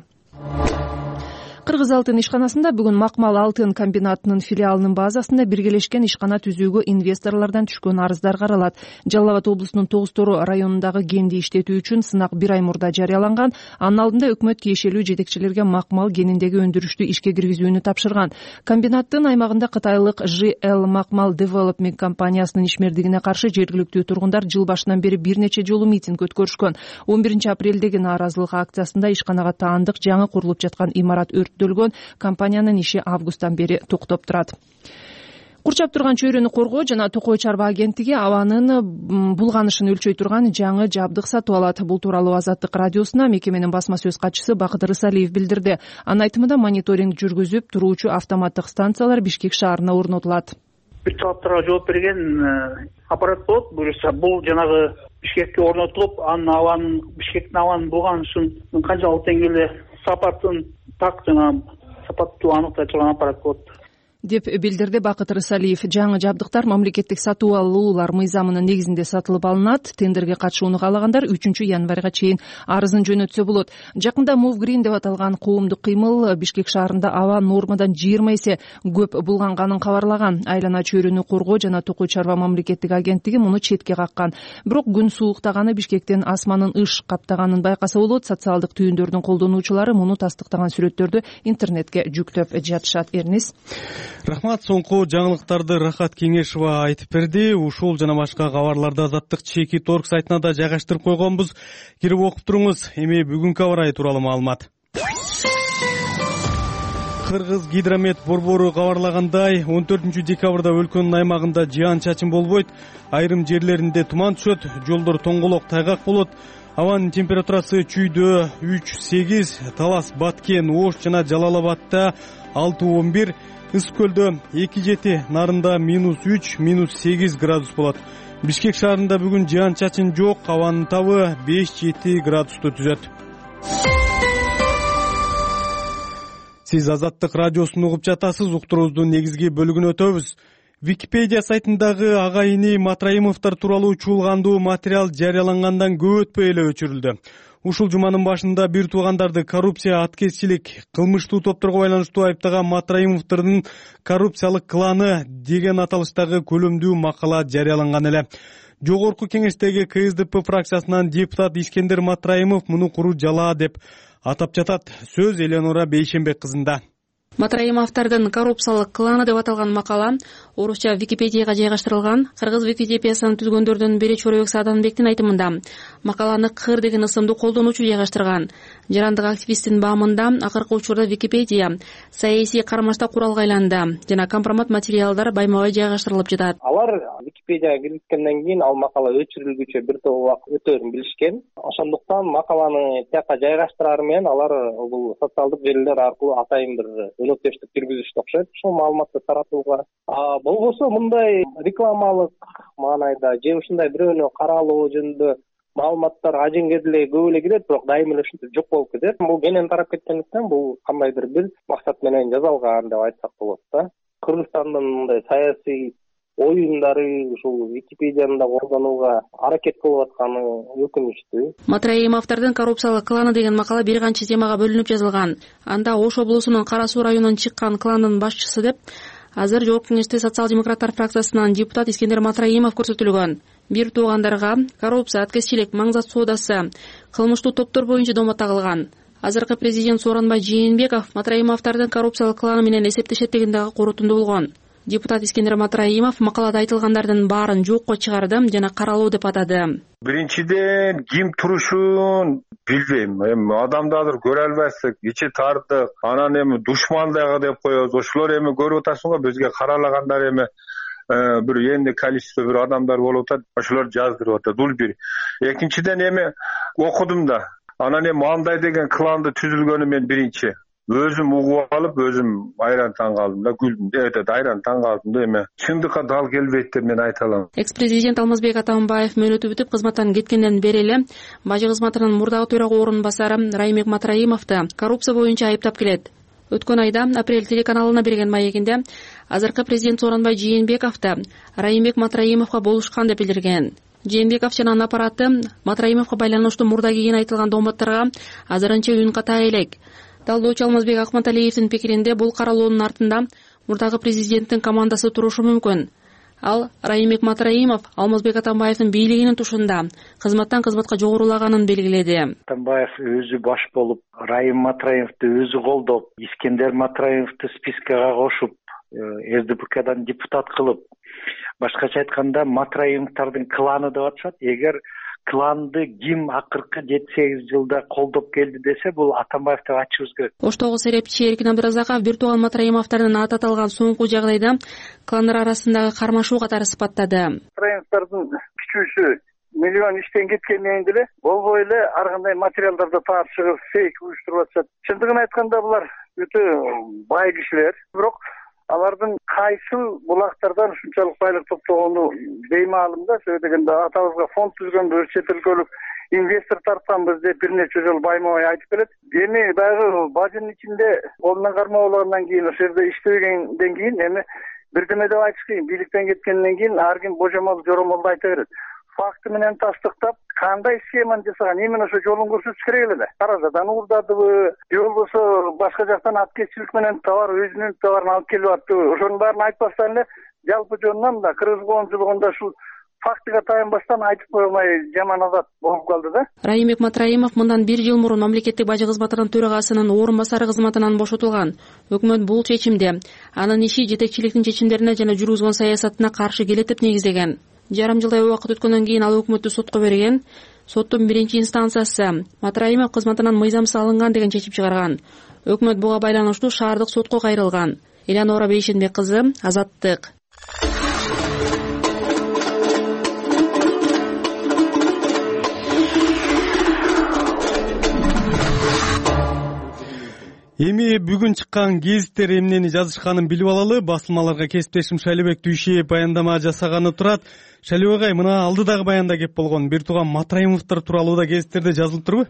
Кыргыз алтын ишканасында бүгүн Макмал алтын комбинатынын филиалынын базасында биргелешкен ишкана түзүүгө инвесторлордон түшкөн арыздар каралат. Жалал Абад облусунун Тогуз Тору районундагы кенди иштетүү үчүн сынак бир ай мурда жарыяланган. Анын алдында өкмөт тиешелүү жетекчилерге Макмал кениндеги өндүрүштү ишке киргизүүнү тапшырган. Комбинаттын аймагында Кытайлык Ж Л Макмал Development компаниясынын ишмердигине каршы жергиликтүү тургундар жыл башынан бери бир нече жолу митинг өткөрүшкөн. он биринчи апрелдеги нааразылык акциясында ишканага таандык жаңы курулуп жаткан имарат өрттөлгөн. Компаниянын иши августтан бери токтоп турат. Курчап турган чөйрөнү коргоо жана Токой чарба агенттиги абанын булганышын өлчөй турган жаңы жабдык сатып алат. Бул тууралуу Азаттык радиосуна мекеменин басма сөз катчысы Бакыт Рысалиев билдирди. Анын айтымында мониторинг жүргүзүп туруучу автоматтык станциялар Бишкек шаарына орнотулат. Бир талаптарга жооп берген аппарат болот. Буюрса бул жанагы Бишкекке орнотулуп, анын абанын Бишкектин абанын булганышын канчалык деңгээлде сапатын так жана сапаттуу аныктай турган аппарат болот деп билдирди Бакыт Рысалиев. Жаңы жабдыктар мамлекеттик сатып алуулар мыйзамынын негизинде сатылып алынат. Тендерге катышууну каалагандар үчүнчү январга чейин арызын жөнөтсө болот. Жакында Move Green деп аталган коомдук кыймыл Бишкек шаарында аба нормадан жыйырма эсе көп булганганын кабарлаган. Айлана чөйрөнү коргоо жана Токой чарба мамлекеттик агенттиги муну четке каккан. Бирок күн сууктаганы Бишкектен асманын ыш каптаганын байкаса болот. Социалдык түйүндөрдүн колдонуучулары муну тастыктаган сүрөттөрдү интернетке жүктөп жатышат. Эрнис. Рахмат. Соңку жаңылыктарды Рахат Кеңешова айтып берди. Ушул жана башка кабарларды Азаттык чеки торг сайтына да жайгаштырып койгонбуз. Кирип окуп туруңуз. Эми бүгүнкү аба ырайы тууралуу маалымат. Кыргыз гидромет борбору кабарлагандай, он төртүнчү декабрда өлкөнүн аймагында жаан-чачын болбойт. Айрым жерлеринде туман түшөт, жолдор тоңголок тайгак болот. Абанын температурасы чүйдө үч сегиз, Талас, Баткен, Ош жана Жалал Абадта алты он бир, Ыс көлдө эки жети, Нарында минус үч, минус сегиз градус болот. Бишкек шаарында бүгүн жаан-чачын жок, абанын табы беш жети градусту түзөт. Сиз Азаттык радиосун угуп жатасыз. Уктуруубуздун негизги бөлүгүнө өтөбүз. Википедия сайтындагы ага-ини Матраимовдор тууралуу чуулгандуу материал жарыялангандан көп өтпөй эле өчүрүлдү. Ушул жуманын башында бир туугандарды коррупция, аткезчилик, кылмыштуу топторго байланыштуу айыптаган Матраимовдордун коррупциялык кланы деген аталыштагы көлөмдүү макала жарыяланган эле. Жогорку кеңештеги К С Д П фракциясынан депутат Искендер Матраимов муну куру жалаа деп атап жатат. Сөз Эленора Бейшембек кызында. Матраимовдордун коррупциялык кланы деп аталган макала орусча Википедияга жайгаштырылган. Кыргыз Википедиясын түзгөндөрдүн бири Чорбек Сааданбектин айтымында макаланы Кыр деген ысымды колдонуучу жайгаштырган. Жарандык активисттин баамында акыркы учурда Википедия саясий кармашта куралга айланды жана компромат материалдар байма-бай жайгаштырылып жатат. Алар Википедияга киргизгенден кийин ал макала өчүрүлгүчө бир топ убакыт өтөөрүн билишкен. Ошондуктан макаланы тияка жайгаштыраар менен алар бул социалдык желилер аркылуу атайын бир өнөктөштүк жүргүзүштү окшойт ушул маалыматты таратууга. Болбосо мындай рекламалык маанайда же ушундай бирөөнү каралоо жөнүндө маалыматтар ажеңге деле көп эле кирет, бирок дайым эле ушинтип жок болуп кетет. Бул кенен тарап кеткендиктен бул кандайдыр бир максат менен жасалган деп айтсак болот да. Кыргызстандын мындай саясий оюндары ушул Википедияны да колдонууга аракет кылып атканы өкүнүчтүү. Матраимовдордун коррупциялык кланы деген макала бир канча темага бөлүнүп жазылган. Анда Ош облусунун Кара Суу районунан чыккан кландын башчысы деп азыр Жогорку кеңеште социал-демократтар фракциясынан депутат Искендер Матраимов көрсөтүлгөн. Бир туугандарга коррупция, аткезчилик, маңзат соодасы, кылмыштуу топтор боюнча домо тагылган. Азыркы президент Сооронбай Жээнбеков Матраимовдордун коррупциялык кланы менен эсептешет деген дагы корутунду болгон. Депутат Искендер Матраимов макалада айтылгандардын баарын жокко чыгарды жана каралуу деп атады. Биринчиден ким турушун билбейм. Эми адамды азыр көрө албайсың, ичи тардык, анан эми душман дагы деп коебуз. Ошолор эми көрүп атасыңго, бизге каралагандар эми бир энди количество бир адамдар болуп атат. Ошолор жаздырып атат. Бул бир. Экинчиден эми окудум да. Анан эми андай деген кланды түзүлгөнү мен биринчи. өзүм угуп алып өзүм айран таң калдым да, күлдүм. Evet, айран таң калдым да, эме чындыкка дал келбейт деп мен айта алам. Экс президент Алмазбек Атамбаев мөөнөтү бүтүп кызматтан кеткенден бери эле бажы кызматынын мурдагы төрага орун басары Райымбек Матраимовду коррупция боюнча айыптап келет. Өткөн айда Апрель телеканалына берген маегинде азыркы президент Сооронбай Жээнбековду Райымбек Матраимовго болушкан деп билдирген. Жээнбеков жана анын аппараты Матраимовго байланыштуу мурда кийин айтылган доомдотторго азырынча үн ката элек. Талдоочу Алмазбек Акматалиевдин пикиринде бул каралоонун артында мурдагы президенттин командасы турушу мүмкүн. Ал Райымбек Матраимов Алмазбек Атамбаевдин бийлигинин тушунда кызматтан кызматка жогорулаганын белгиледи. Атамбаев өзү баш болуп, Райым Матраимовду өзү колдоп, Искендер Матраимовду спискага кошуп, РДПКдан депутат кылып, башкача айтканда Матраимовдардын кланы деп атышат. Эгер кланды ким акыркы жети сегиз жылда колдоп келди десе, бул Атамбаев деп айтышыбыз керек. Оштогу серепчи Эркин Абдыразаков бир тууган Матраимовдордун аты аталган соңку жагдайда кландар арасындагы кармашуу катары сыпаттады. Матраимовдордун күчүүсү миллион иштен кеткенден эле болбой эле ар кандай материалдарды таап чыгып фейк уюштуруп атышат. Чындыгын айтканда булар өтө бай кишилер, бирок алардын кайсыл булактардан ушунчалык байлык топтогону беймаалым да. Себеби дегенде атабызга фонд түзгөнбүз, чет өлкөлүк инвестор тартканбыз деп бир нече жолу байма-бай айтып келет. Эми баягы бажынын ичинде колунан кармоо болгондон кийин, ошол жерде иштебегенден кийин эми бирдеме деп айтыш кыйын. Бийликтен кеткенден кийин ар ким божомол, жоромолду айта берет. Факты менен тастыктап, кандай схеманы жасаган, именно ошо жолун көрсөтүш керек эле. Каражадан уурдадыбы, же болбосо башка жактан аткечилик менен товар, өзүнүн товарын алып келип аттыбы, ошонун баарын айтпастан эле жалпы жонунан да кыргыз коомчулугунда ушул фактыга таянбастан айтып кое алмай жаман адат болуп калды да. Райымбек Матраимов мындан бир жыл мурун мамлекеттик бажы кызматынын төрагасынын орун басары кызматынан бошотулган. Өкмөт бул чечимди анын иши жетекчиликтин чечимдерине жана жүргүзгөн саясатына каршы келет деп негиздеген. Жарым жылдай убакыт өткөндөн кийин ал өкмөттү сотко берген. Соттун биринчи инстанциясы Матраимов кызматынан мыйзамсыз алынган деген чечим чыгарган. Өкмөт буга байланыштуу шаардык сотко кайрылган. Элянора Бейшенбек кызы, Азаттык. Эми бүгүн чыккан гезиттер эмнени жазышканын билип алалы. Басылмаларга кесиптешим Шалибек Дүйшеев баяндама жасаганы турат. Шалибек агай, мына алдыдагы баянда кеп болгон бир тууган Матраимовдор тууралуу да гезиттерде жазылып турбу?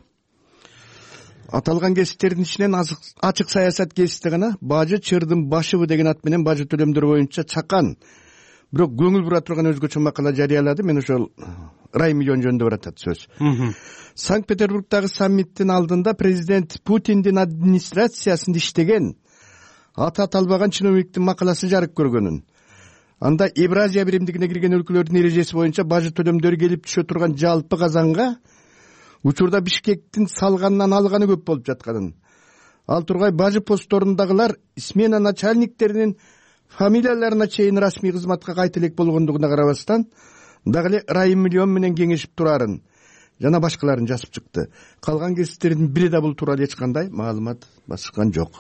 Аталган гезиттердин ичинен ачык саясат гезити гана бажы чырдын башыбы деген ат менен бажы төлөмдөр боюнча чакан, бирок көңүл бура турган өзгөчө макала жарыялады. Мен ошол Райым миллион жөнүндө баратат сөз. Санкт-Петербургдагы саммиттин алдында президент Путиндин администрациясында иштеген аты аталбаган чиновниктин макаласын жарык көргөнүн, анда Евразия биримдигине кирген өлкөлөрдүн эрежеси боюнча бажы төлөмдөрү келип түшө турган жалпы казанга учурда Бишкектин салганынан алганы көп болуп жатканын, ал тургай бажы постторундагылар смена начальниктеринин фамилияларына чейин расмий кызматка кайта элек болгондугуна карабастан дагы эле Райым миллион менен кеңешип турарын жана башкаларын жазып чыкты. Калган гезиттердин бири да бул тууралуу эч кандай маалымат баскан жок.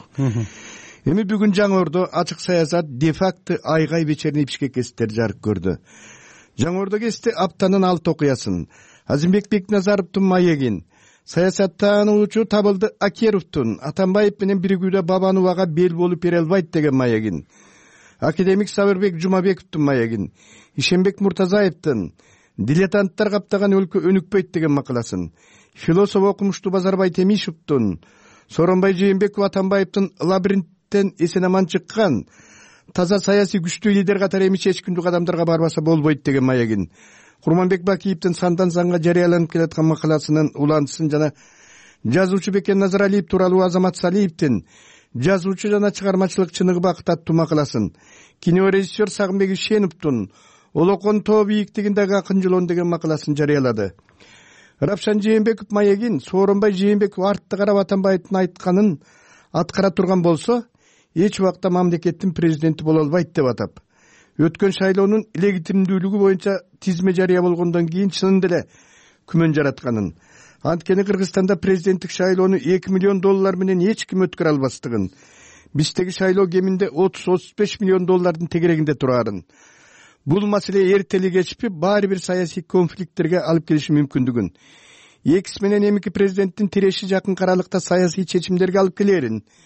Эми бүгүн Жаңы Ордо ачык саясат де-факто айгай вечерний Бишкек гезиттери жарык көрдү. Жаңы Ордо гезити аптанын алты окуясын, Азимбек Бекназаровдун маегин, саясаттануучу Табылды Акеровдун Атамбаев менен биригүүдө Бабановага бел болуп бере албайт деген маегин, академик Сабырбек Жумабековдун маегин, Ишенбек Муртазаевдин дилетанттар каптаган өлкө өнүкпөйт деген макаласын, философ окумуштуу Базарбай Темишевдин Сооронбай Жээнбеков Атамбаевдин лабиринттен эсен аман чыккан таза саясий күчтүү лидер катары эми чечкиндүү кадамдарга барбаса болбойт деген маегин, Курманбек Бакиевдин сандан санга жарыяланып келаткан макаласынын улантысын жана жазуучу Бекен Назаралиев тууралуу Азамат Салиевдин жазуучу жана чыгармачылык чыныгы бакыт аттуу макаласын, кинорежиссер Сагынбек Ишеновдун Олокон тоо бийиктигиндеги акын жолон деген макаласын жарыялады. Рапшан Жээнбеков маегин Сооронбай Жээнбеков артты карап Атамбаевдин айтканын аткара турган болсо, эч убакта мамлекеттин президенти боло албайт деп атап, өткөн шайлоонун легитимдүүлүгү боюнча тизме жарыя болгондон кийин чынында эле күмөн жаратканын, анткени Кыргызстанда президенттик шайлоону эки миллион доллар менен эч ким өткөрө албастыгын, биздеги шайлоо кеминде отуз отуз беш миллион доллардын тегерегинде турарын, бул маселе эртели кечпи баары бир саясий конфликттерге алып келиши мүмкүндүгүн, экс менен эмки президенттин тиреши жакын аралыкта саясий чечимдерге алып келерин,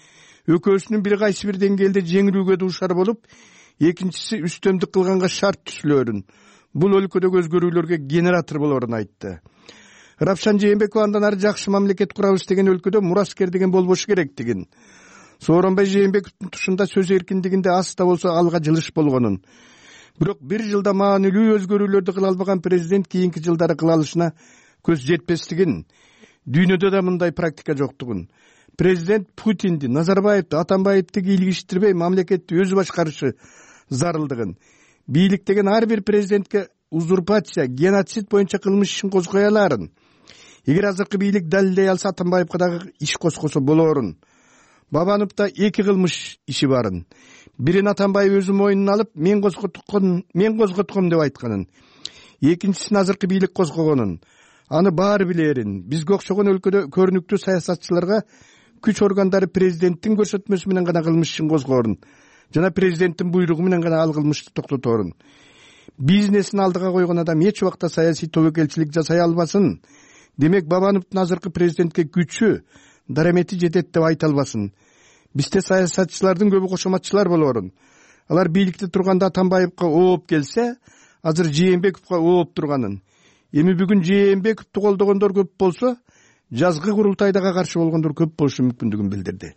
экөөсүнүн бир кайсы бир деңгээлде жеңилүүгө дуушар болуп, экинчиси үстөмдүк кылганга шарт түзүлөөрүн, бул өлкөдөгү өзгөрүүлөргө генератор болоорун айтты. Равшан Жээнбеков андан ары жакшы мамлекет курабыз деген өлкөдө мураскер деген болбошу керектигин, Сооронбай Жээнбековдун тушунда сөз эркиндигинде аз да болсо алга жылыш болгонун, бирок бир жылда маанилүү өзгөрүүлөрдү кыла албаган президент кийинки жылдары кыла алышына көз жетпестигин, дүйнөдө да мындай практика жоктугун, президент Путинди, Назарбаевди, Атамбаевди кийлигиштирбей мамлекетти өзү башкарышы зарылдыгын, бийлик деген ар бир президентке узурпация, геноцид боюнча кылмыш ишин козгой алаарын, эгер азыркы бийлик далилдей алса Атамбаевге дагы иш козгосо болоорун, Бабановдо эки кылмыш иши барын, бирин Атамбаев өзү мойнуна алып, мен козготкон, мен козготком деп айтканын, экинчисин азыркы бийлик козгогонун, аны баары билээрин, бизге окшогон өлкөдө көрүнүктүү саясатчыларга күч органдары президенттин көрсөтмөсү менен гана кылмыш ишин козгоорун жана президенттин буйругу менен гана ал кылмышты токтоторун. Бизнесин алдыга койгон адам эч убакта саясий тобокелчилик жасай албасын. Демек Бабановдун азыркы президентке күчү, дарамети жетет деп айта албасын. Бизде саясатчылардын көбү кошоматчылар болоорун. Алар бийликте турганда Атамбаевга ооп келсе, азыр Жээнбековго ооп турганын. Эми бүгүн Жээнбековду колдогондор көп болсо, жазгы курултайдага каршы болгондор көп болушу мүмкүндүгүн билдирди.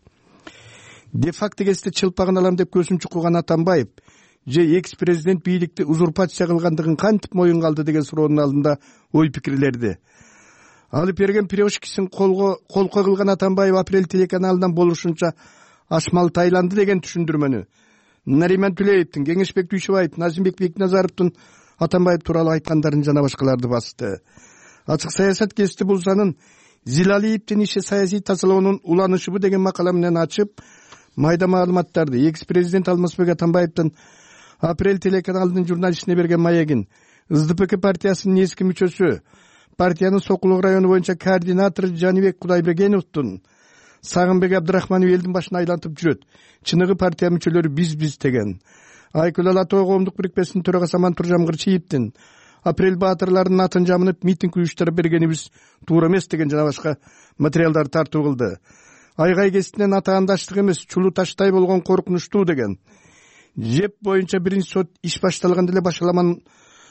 Де факто кезде чылпагын алам деп көзүн чукуган Атамбаев же экс-президент бийликти узурпация кылгандыгын кантип моюнга алды деген суроонун алдында ой пикирлерди. Алып берген пирожкисин колго колко кылган Атамбаев Апрель телеканалынан болушунча ашмал тайланды деген түшүндүрмөнү Нариман Түлеевдин, Кеңешбек Дүйшөбаевдин, Азимбек Бекназаровдун Атамбаев тууралуу айткандарын жана башкаларды басты. Ачык саясат гезити бул санын Зилалиевдин иши саясий тазалоонун уланышыбы деген макала менен ачып, майда маалыматтарды экс-президент Алмазбек Атамбаевдин Апрель телеканалынын журналистине берген маегин СДПК партиясынын эски мүчөсү, партиянын Сокулук району боюнча координатору Жаныбек Кудайбергеновдун Сагынбек Абдрахманов элдин башына айлантып жүрөт. Чыныгы партия мүчөлөрү биз-биз деген. Айкүл Алатоо коомдук бирикмесинин төрагасы Амантур Жамгырчиевдин Апрель баатырларынын атын жамынып митинг уюштуруп бергенибиз туура эмес деген жана башка материалдар тартуу кылды. Айгай кесинен атаандаштык эмес, чулуу таштай болгон коркунучтуу деген. Жеп боюнча биринчи сот иш башталганда эле башаламан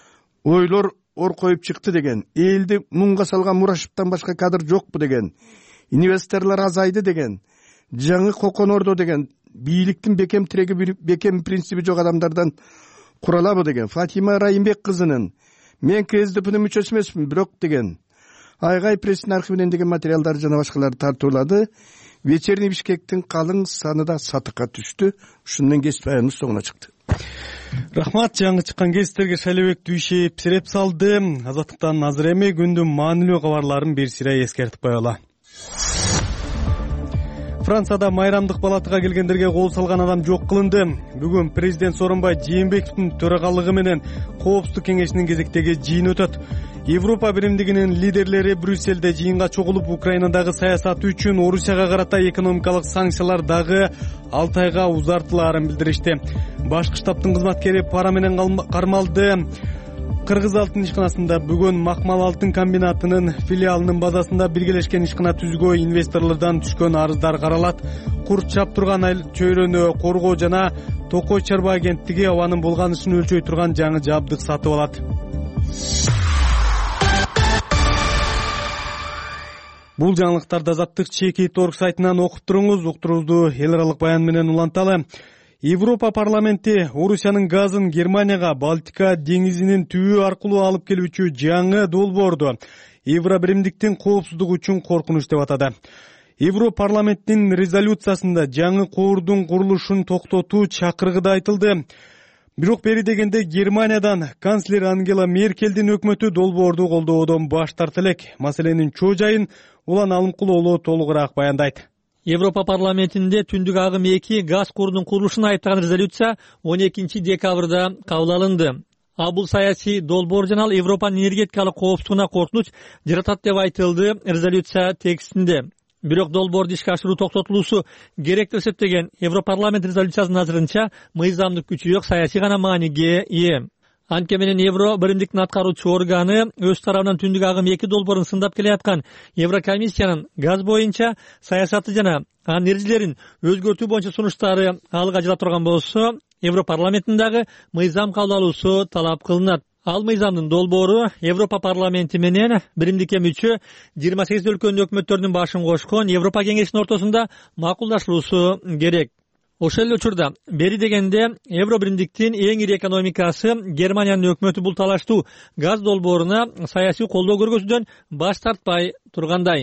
ойлор оркоюп чыкты деген. Элди мунга салган Мурашевден башка кадр жокпу деген. Инвесторлор азайды деген. Жаңы коконордо деген. Бийликтин бекем тиреги, бекем принципи жок адамдардан куралабы деген. Фатима Райымбек кызынын мен КСДПнын мүчөсү эмесмин, бирок деген. Айгай пресстин архивинен деген материалдар жана башкалар тартуулады. Вечерний Бишкектин калың саны да сатыкка түштү. Ушун менен кесип аяныбыз соңуна чыкты. Рахмат, жаңы чыккан кесиптерге Шайлебек Дүйшөев сиреп салды. Азаттыктан азыр эми күндүн маанилүү кабарларын бир сыйра эскертип коелу. Францияда майрамдык палатага келгендерге кол салган адам жок кылынды. Бүгүн президент Сооронбай Жээнбековдун төрагалыгы менен Коопсуздук кеңешинин кезектеги жыйын өтөт. Европа биримдигинин лидерлери Брюсселде жыйынга чогулуп, Украинадагы саясаты үчүн Орусияга карата экономикалык санкциялар дагы алты айга узартылаарын билдиришти. Башкы штабтын кызматкери пара менен кармалды. Кыргыз алтын ишканасында бүгүн Макмал алтын комбинатынын филиалынын базасында биргелешкен ишкана түзгөө инвесторлордон түшкөн арыздар каралат. Курт чап турган чөйрөнү коргоо жана Токой чарба агенттиги абанын булганышын өлчөй турган жаңы жабдык сатып алат. Бул жаңылыктарды Азаттык чеки торг сайтынан окуп туруңуз. Уктуруубузду эл аралык баян менен уланталы. Европа парламенти Орусиянын газын Германияга Балтика деңизинин түбү аркылуу алып келүүчү жаңы долбоорду Евро биримдиктин коопсуздугу үчүн коркунуч деп атады. Евро парламентинин резолюциясында жаңы коордун курулушун токтотуу чакыргыда айтылды. Бирок бери дегенде Германиядан канцлер Ангела Меркелдин өкмөтү долбоорду колдоодон баш тарта элек. Маселенин чоо жайын Улан Алымкулоолу толугураак баяндайт. Европа парламентинде түндүк агым эки газ курунун курулушуна айткан резолюция он экинчи декабрда кабыл алынды. А бул саясий долбоор жана ал Европанын энергетикалык коопсуздугуна коркунуч жаратат деп айтылды резолюция текстинде. Бирок долбоорду ишке ашыруу токтотулуусу керек деп эсептеген Европарламент резолюциясынын азырынча мыйзамдык күчү жок, саясий гана мааниге ээ. Анткени менен Евро биримдиктин аткаруучу органы өз тарабынан түндүк агым эки долбоорун сындап келаткан Еврокомиссиянын газ боюнча саясаты жана анын эрежелерин өзгөртүү боюнча сунуштары алга жыла турган болсо, Европарламентиндагы мыйзам кабыл алуусу талап кылынат. Ал мыйзамдын долбоору Европа парламенти менен биримдикке мүчө жыйырма сегиз өлкөнүн өкмөттөрүнүн башын кошкон Европа кеңешинин ортосунда макулдашылуусу керек. Ошол эле учурда бери дегенде Евро биримдиктин эң ири экономикасы Германиянын өкмөтү бул талаштуу газ долбооруна саясий колдоо көргөзүүдөн баш тартпай тургандай.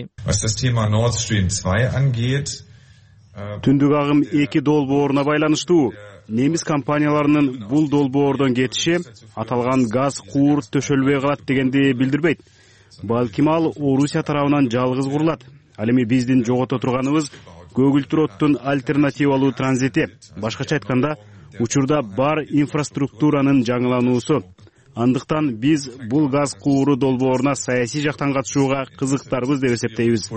Түндүк агым эки долбооруна байланыштуу немис компанияларынын бул долбоордон кетиши аталган газ куур төшөлбөй калат дегенди билдирбейт. Балким ал Орусия тарабынан жалгыз курулат. Ал эми биздин жогото турганыбыз көгүлтүр оттун альтернативалуу транзити. Башкача айтканда, учурда бар инфраструктуранын жаңылануусу. Андыктан биз бул газ кууру долбооруна саясий жактан катышууга кызыктарбыз деп эсептейбиз.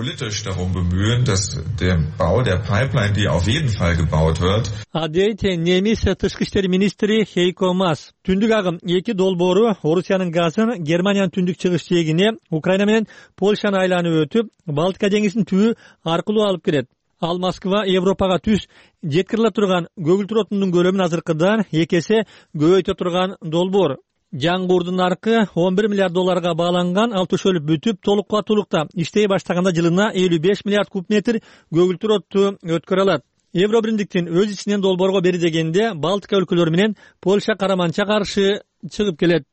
Адейт немис тышкы иштер министри Хейко Мас. Түндүк агым эки долбоору Орусиянын газын Германиянын түндүк чыгыш жээгине, Украина менен Польшаны айланып өтүп, Балтика деңизинин түбү аркылуу алып келет. Ал Москва Европага түз жеткириле турган көгүлтүр отунун көлөмүн азыркыдан эки эсе көбөйтө турган долбоор. Жаңгуурдун наркы он бир миллиард долларга бааланган, ал төшөлүп бүтүп, толук кубаттуулукта иштей баштаганда жылына элүү беш миллиард куб метр көгүлтүр отту өткөрө алат. Евро биримдиктин өз ичинен долбоорго бери дегенде Балтика өлкөлөрү менен Польша караманча каршы чыгып келет.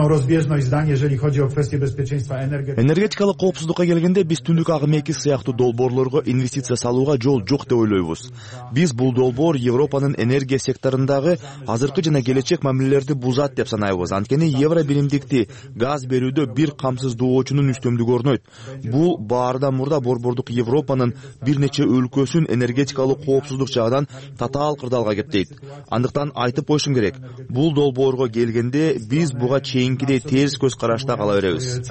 Энергетикалык коопсуздукка келгенде биз түндүк агым эки сыяктуу долбоорлорго инвестиция салууга жол жок деп ойлойбуз. Биз бул долбоор Европанын энергия секторундагы азыркы жана келечек мамилелерди бузат деп санайбыз. Анткени евро биримдикти газ берүүдө бир камсыздоочунун үстөмдүгү орнойт. Бул баардан мурда борбордук Европанын бир нече өлкөсүн энергетикалык коопсуздук жагынан татаал кырдаалга кептейт. Андыктан айтып коюшум керек, бул долбоорго келгенде биз буга чейинкидей терс көз карашта кала беребиз.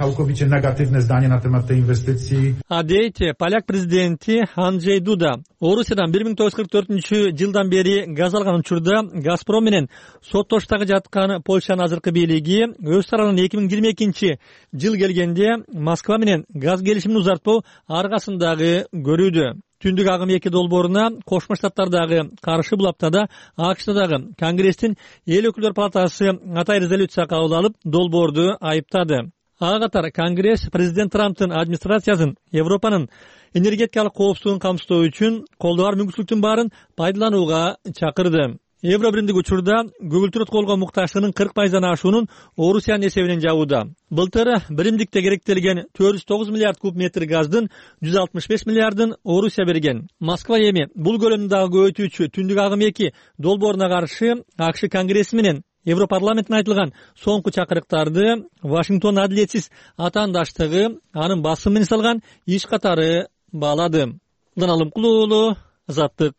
Адейте поляк президенти Анджей Дуда Орусиядан бир миң тогуз жүз кырк төртүнчү жылдан бери газ алган учурда Газпром менен соттоштагы жаткан Польшанын азыркы бийлиги өз тарабынан эки миң жыйырма экинчи жыл келгенде Москва менен газ келишимин узартуу аркасындагы көрүүдө. Түндүк агым эки долбооруна Кошмо Штаттардагы каршы бул аптада АКШдагы Конгресстин эл өкүлдөр палатасы атай резолюция кабыл алып, долбоорду айыптады. Ага катар Конгресс президент Трамптын администрациясын Европанын энергетикалык коопсуздугун камсыздоо үчүн колдоо бар мүмкүнчүлүктүн баарын пайдаланууга чакырды. Евро биримдик учурда көгүлтүр колго муктажчылыгынын кырк пайыздан ашуунун Орусиянын эсебинен жабууда. Былтыр биримдикте керектелген төрт жүз тогуз миллиард куб метр газдын жүз алтымыш беш миллиардын Орусия берген. Москва эми бул көлөмдү дагы көбөйтүүчү түндүк агым эки долбооруна каршы АКШ Конгресси менен Европарламенттин айтылган соңку чакырыктарды Вашингтон адилетсиз атаандаштыгы анын басым менен салган иш катары баалады. Даналым Кулуулу, Азаттык.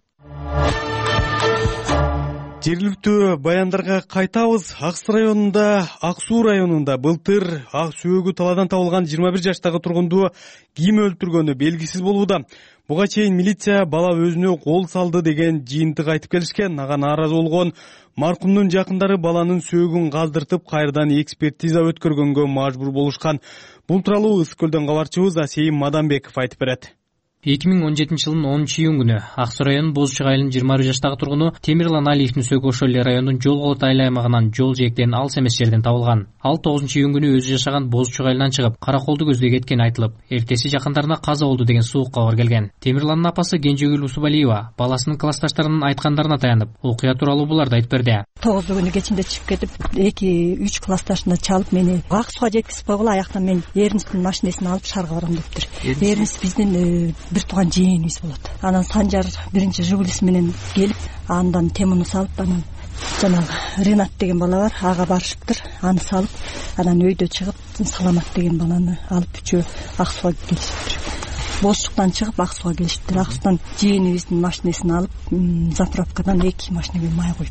Жергиликтүү баяндарга кайтабыз. Ак Суу районунда, Ак Суу районунда былтыр ак сөөгү талаадан табылган жыйырма бир жаштагы тургунду ким өлтүргөнү белгисиз болууда. Буга чейин милиция бала өзүнө кол салды деген жыйынтык айтып келишкен. Ага нааразы болгон маркумдун жакындары баланын сөөгүн каздыртып, кайрадан экспертиза өткөргөнгө мажбур болушкан. Бул тууралуу Ысык көлдөн кабарчыбыз Асейим Маданбеков айтып берет. эки миң он жетинчи жылдын онунчу июнь күнү Ак Суу районунун Боз Чык айылынын жыйырма бир жаштагы тургуну Темирлан Алиевдин сөөгү ошол эле райондун Жол Колот айыл аймагынан жол жээктен алыс эмес жерден табылган. Ал тогузунчу июнь күнү өзү жашаган Боз Чык айылынан чыгып, Караколду көздөй кеткени айтылып, эртеси жакындарына каза болду деген суук кабар келген. Темирландын апасы Кенжегүл Усубалиева баласынын классташтарынын айткандарына таянып, окуя тууралуу буларды айтып берди. тогузу күнү кечинде чыгып кетип, эки үч классташына чалып мени Ак Сууга жеткизип койгула, аяктан мен эринистин машинесин алып шаарга барам дептир. Эринис биздин бир тууган жээнибиз болот. Анан Санжар биринчи Жигулиси менен келип, андан темуну салып, анан жанагы Ренат деген бала бар, ага барышыптыр. Аны салып, анан өйдө чыгып, Саламат деген баланы алып үчөө Ак Сууга келишиптир. Боз Чуктан чыгып Ак Сууга келишиптир. Ак Суудан жээнибиздин машинесин алып, заправкадан эки машинеге май коюптур.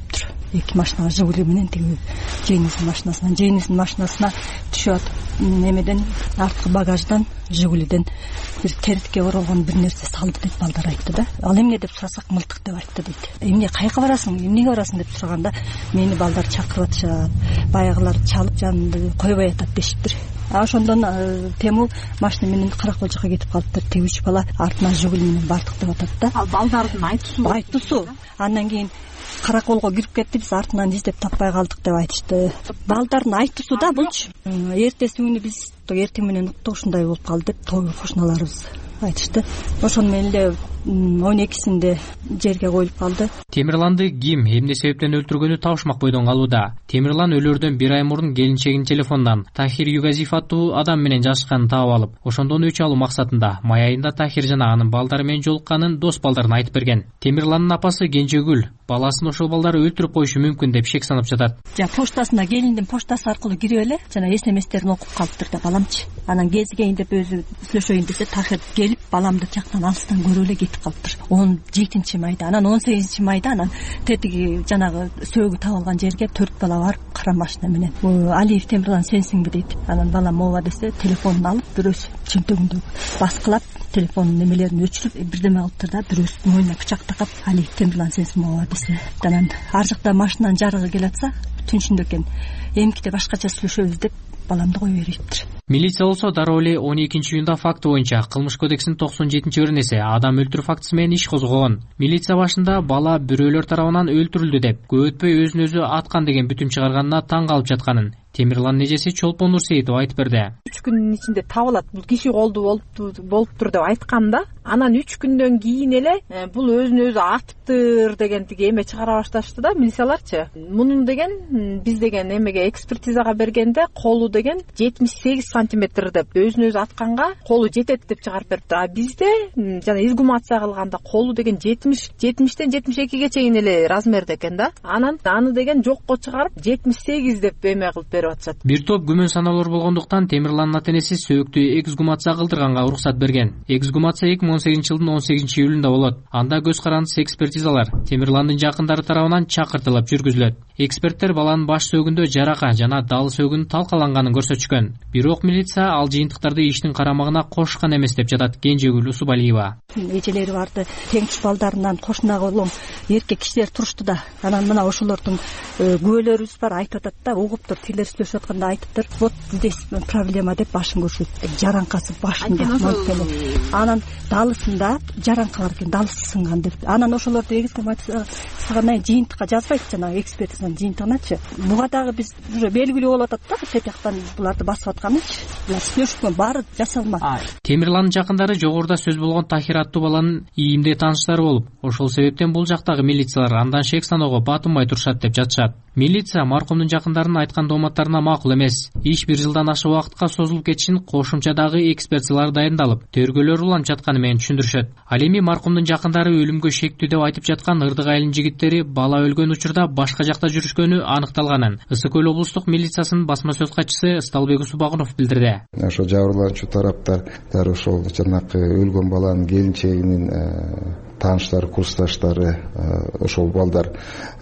эки машина жигули менен тиги жээнисин машинасынан жээнисин машинасына түшүп атып немеден арткы багаждан жигулиден бир теритке оролгон бир нерсе салды деп балдар айтты да. Ал эмне деп сурасак мылтык деп айтты дейт. Эмне кайка барасың, эмнеге барасың деп сураганда мени балдар чакырып атышат, баягылар чалып жанымды койбой атат дешиптир. А ошондон Темул машина менен каракол жака кетип калыптыр. Теги үч бала артынан жигули менен бардык деп атат да. Ал балдардын айтуусу айтуусу. Андан кийин караколго кирип кетти, биз артынан издеп таппай калдык деп айтышты. Балдардын айтуусу да булчу. Эртеси күнү биз эртең менен уктук, ушундай болуп калды деп кошуналарыбыз айтышты. Ошону менен эле он экисинде жерге коюлуп калды. Темирланды ким эмне себептен өлтүргөнү табышмак бойдон калууда. Темирлан өлөрдөн бир ай мурун келинчегинин телефонунан Тахир Югазиев аттуу адам менен жашашканын таап алып, ошондон өч алуу максатында май айында Тахир жана анын балдары менен жолукканын дос балдарына айтып берген. Темирландын апасы Кенжегүл баласын ошол балдар өлтүрүп коюшу мүмкүн деп шек санап жатат. Жа поштасына келиндин поштасы аркылуу кирип эле жана эс эм эстерин окуп калыптыр да баламчы. Анан кезигейин деп өзү сүйлөшөйүн десе Тахир келип баламды жактан алыстан көрүп эле кетип калыптыр. он жетинчи майда, анан он сегизинчи майда анан тетиги жанагы сөөгү табылган жерге төрт бала барып кара машина менен Алиев Темирлан сенсиңби дейт. Анан балам ооба десе телефонун алып бирөөсү чөнтөгүндө баскылап телефонун немелерин өчүрүп бирдеме кылыптыр да бирөөсү мойнуна пычак такап Алиев Темирлан сенсиңби ооба десе. Анан ар жакта машинанын жарыгы келатса түнчүндө экен эмкиде башкача сүйлөшөбүз деп баламды кое бериптир. Милиция болсо дароо эле он экинчи июнда факты боюнча кылмыш кодексинин токсон жетинчи беренеси адам өлтүрүү фактысы менен иш козгогон. Милиция башында бала бирөөлөр тарабынан өлтүрүлдү деп көп өтпөй өзүн өзү аткан деген бүтүм чыгарганына таң калып жатканын Темирландын эжеси Чолпон Нурсейитова айтып берди. үч күндүн ичинде табылат, бул киши колду болуптур деп айтканда, анан үч күндөн кийин эле бул өзүн өзү атыптыр деген тиги эме чыгара башташты да милицияларчы. Мунун деген биз деген эмеге экспертизага бергенде колу деген жетимиш сегиз сантиметр деп өзүн өзү атканга колу жетет деп чыгарып бериптир. А бизде жана изгумация кылганда колу деген жетимиш жетимиштен жетимиш экиге чейин эле размерде экен да. Анан аны деген жокко чыгарып жетимиш сегиз деп эме кылып берип атышат. Бир топ күмөн саналар болгондуктан Темирландын ата-энеси сөөктү эксгумация кылдырганга уруксат берген. Эксгумация эки миң он сегизинчи жылдын он сегизинчи июлунда болот. Анда көз карандысыз экспертизалар Темирландын жакындары тарабынан чакыртылып жүргүзүлөт. Эксперттер баланын баш сөөгүндө жарака жана дал сөөгүнүн талкаланганын көрсөтүшкөн. Бирок милиция ал жыйынтыктарды иштин карамагына кошкан эмес деп жатат Кенжегүл Усубалиева. Эжелери барды, теңиш балдарынан кошуна колом эркек кишилер турушту да. Анан мына ошолордун күбөлөрүбүз бар айтып атат да, угуптур тилер сүйлөшүп атканда айтыптыр. Вот здесь проблема деп башын көрсөтүп, жаранкасы башында монтеле. Анан далысында жаранка бар экен, далысы сынган деп. Анан ошолорду эксгумацияга жыйынтыкка жазбайт жана экспертизанын жыйынтыгыначы. Буга дагы биз уже белгилүү болуп атат да, тетияктан буларды басып атканычы. Булар сүйлөшкөн баары жасалма. Темирландын жакындары жогоруда сөз болгон Тахир аттуу баланын ийимде тааныштары болуп, ошол себептен бул жактагы милициялар андан шек саноого батынбай турушат деп жатышат. Милиция маркумдун жакындарынын айткан дооматтарына макул эмес. Иш бир жылдан ашык убакытка созулуп кетишин кошумча дагы экспертизалар дайындалып, тергөөлөр уланып жатканы менен түшүндүрүшөт. Ал эми маркумдун жакындары өлүмгө шектүү деп айтып жаткан ырдык айылынын жигиттери бала өлгөн учурда башка жакта жүрүшкөнү аныкталганын Ысык көл облустук милициясынын басма сөз катчысы Ысталбек Усубагунов билдирди. Ошо жабырлануучу тараптар дары ошол жанакы өлгөн баланын келинчегинин тааныштары, курсташтары ошол балдар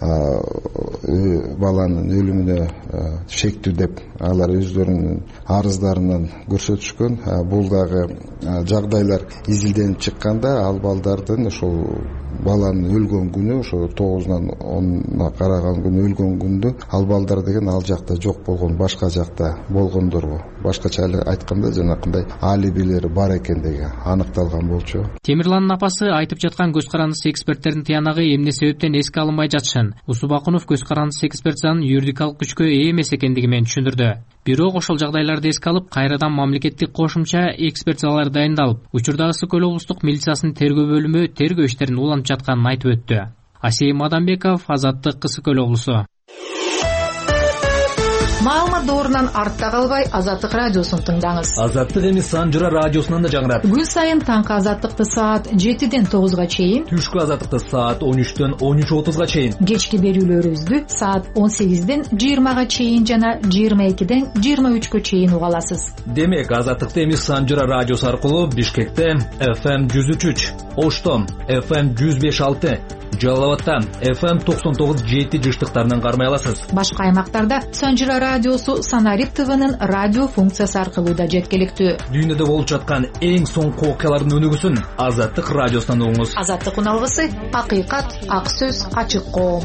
баланын өлүмүнө шектүү деп алар өздөрүнүн арыздарынан көрсөтүшкөн. Бул дагы жагдайлар изилденип чыкканда ал балдардын ошол баланын өлгөн күнү, ошо тогузунан онуна караган күнү өлгөн күндү ал балдар деген ал жакта жок болгон, башка жакта болгондорго, башкача айтканда жанакындай алибилери бар экендиги аныкталган болчу. Темирландын апасы айтып жаткан көз карандысыз эксперттердин тыянагы эмне себептен эске алынбай жатышын Усубакунов көз карандысыз экспертизанын юридикалык күчкө ээ эмес экендиги менен түшүндүрдү. Бирок ошол жагдайларды эске алып, кайрадан мамлекеттик кошумча экспертизалар дайындалып, учурда Ысык көл облустук милициясынын тергөө бөлүмү тергөө иштерин улантып жатканын айтып өттү. Асей Мадамбеков, Азаттык, Ысык көл облусу. Маалымат доорунан артта калбай Азаттык радиосун тыңдаңыз. Азаттык эми Санжыра радиосунан да жаңырат. Күн сайын таңкы Азаттыкты саат жетиден тогузга чейин, түшкү Азаттыкты саат он үчтөн он үч отузга чейин, кечки берүүлөрүбүздү саат он сегизден жыйырмага чейин жана жыйырма экиден жыйырма үчкө чейин уга аласыз. Демек, Азаттыкты эми Санжыра радиосу аркылуу Бишкекте эф эм жүз үч үч, Ошто эф эм жүз беш алты, Жалал Абадта эф эм токсон тогуз жети жыштыктарынан кармай аласыз. Башка аймактарда Санжыра радиосу Санарит ТВнын радио функциясы аркылуу да жеткиликтүү. Дүйнөдө болуп жаткан эң соңку окуялардын өнүгүүсүн Азаттык радиосунан угуңуз. Азаттык уналгысы, акыйкат, ак сөз, ачык коом.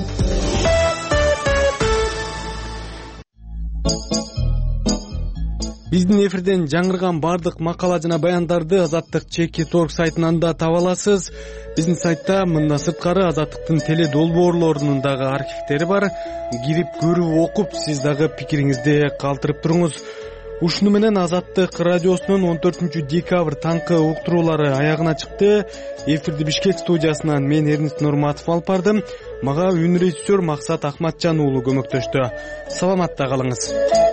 Биздин эфирден жаңырган бардык макала жана баяндарды Азаттык чеки торг сайтынан да таба аласыз. Биздин сайтта мындан сырткары Азаттыктын теле долбоорлорунун дагы архивдери бар. Кирип көрүп окуп, сиз дагы пикириңизди калтырып туруңуз. Ушуну менен Азаттык радиосунун он төртүнчү декабрь таңкы уктуруулары аягына чыкты. Эфирди Бишкек студиясынан мен Эрнест Нурматов алып бардым. Мага үн режиссер Максат Ахматжан уулу көмөктөштү. Саламатта калыңыз.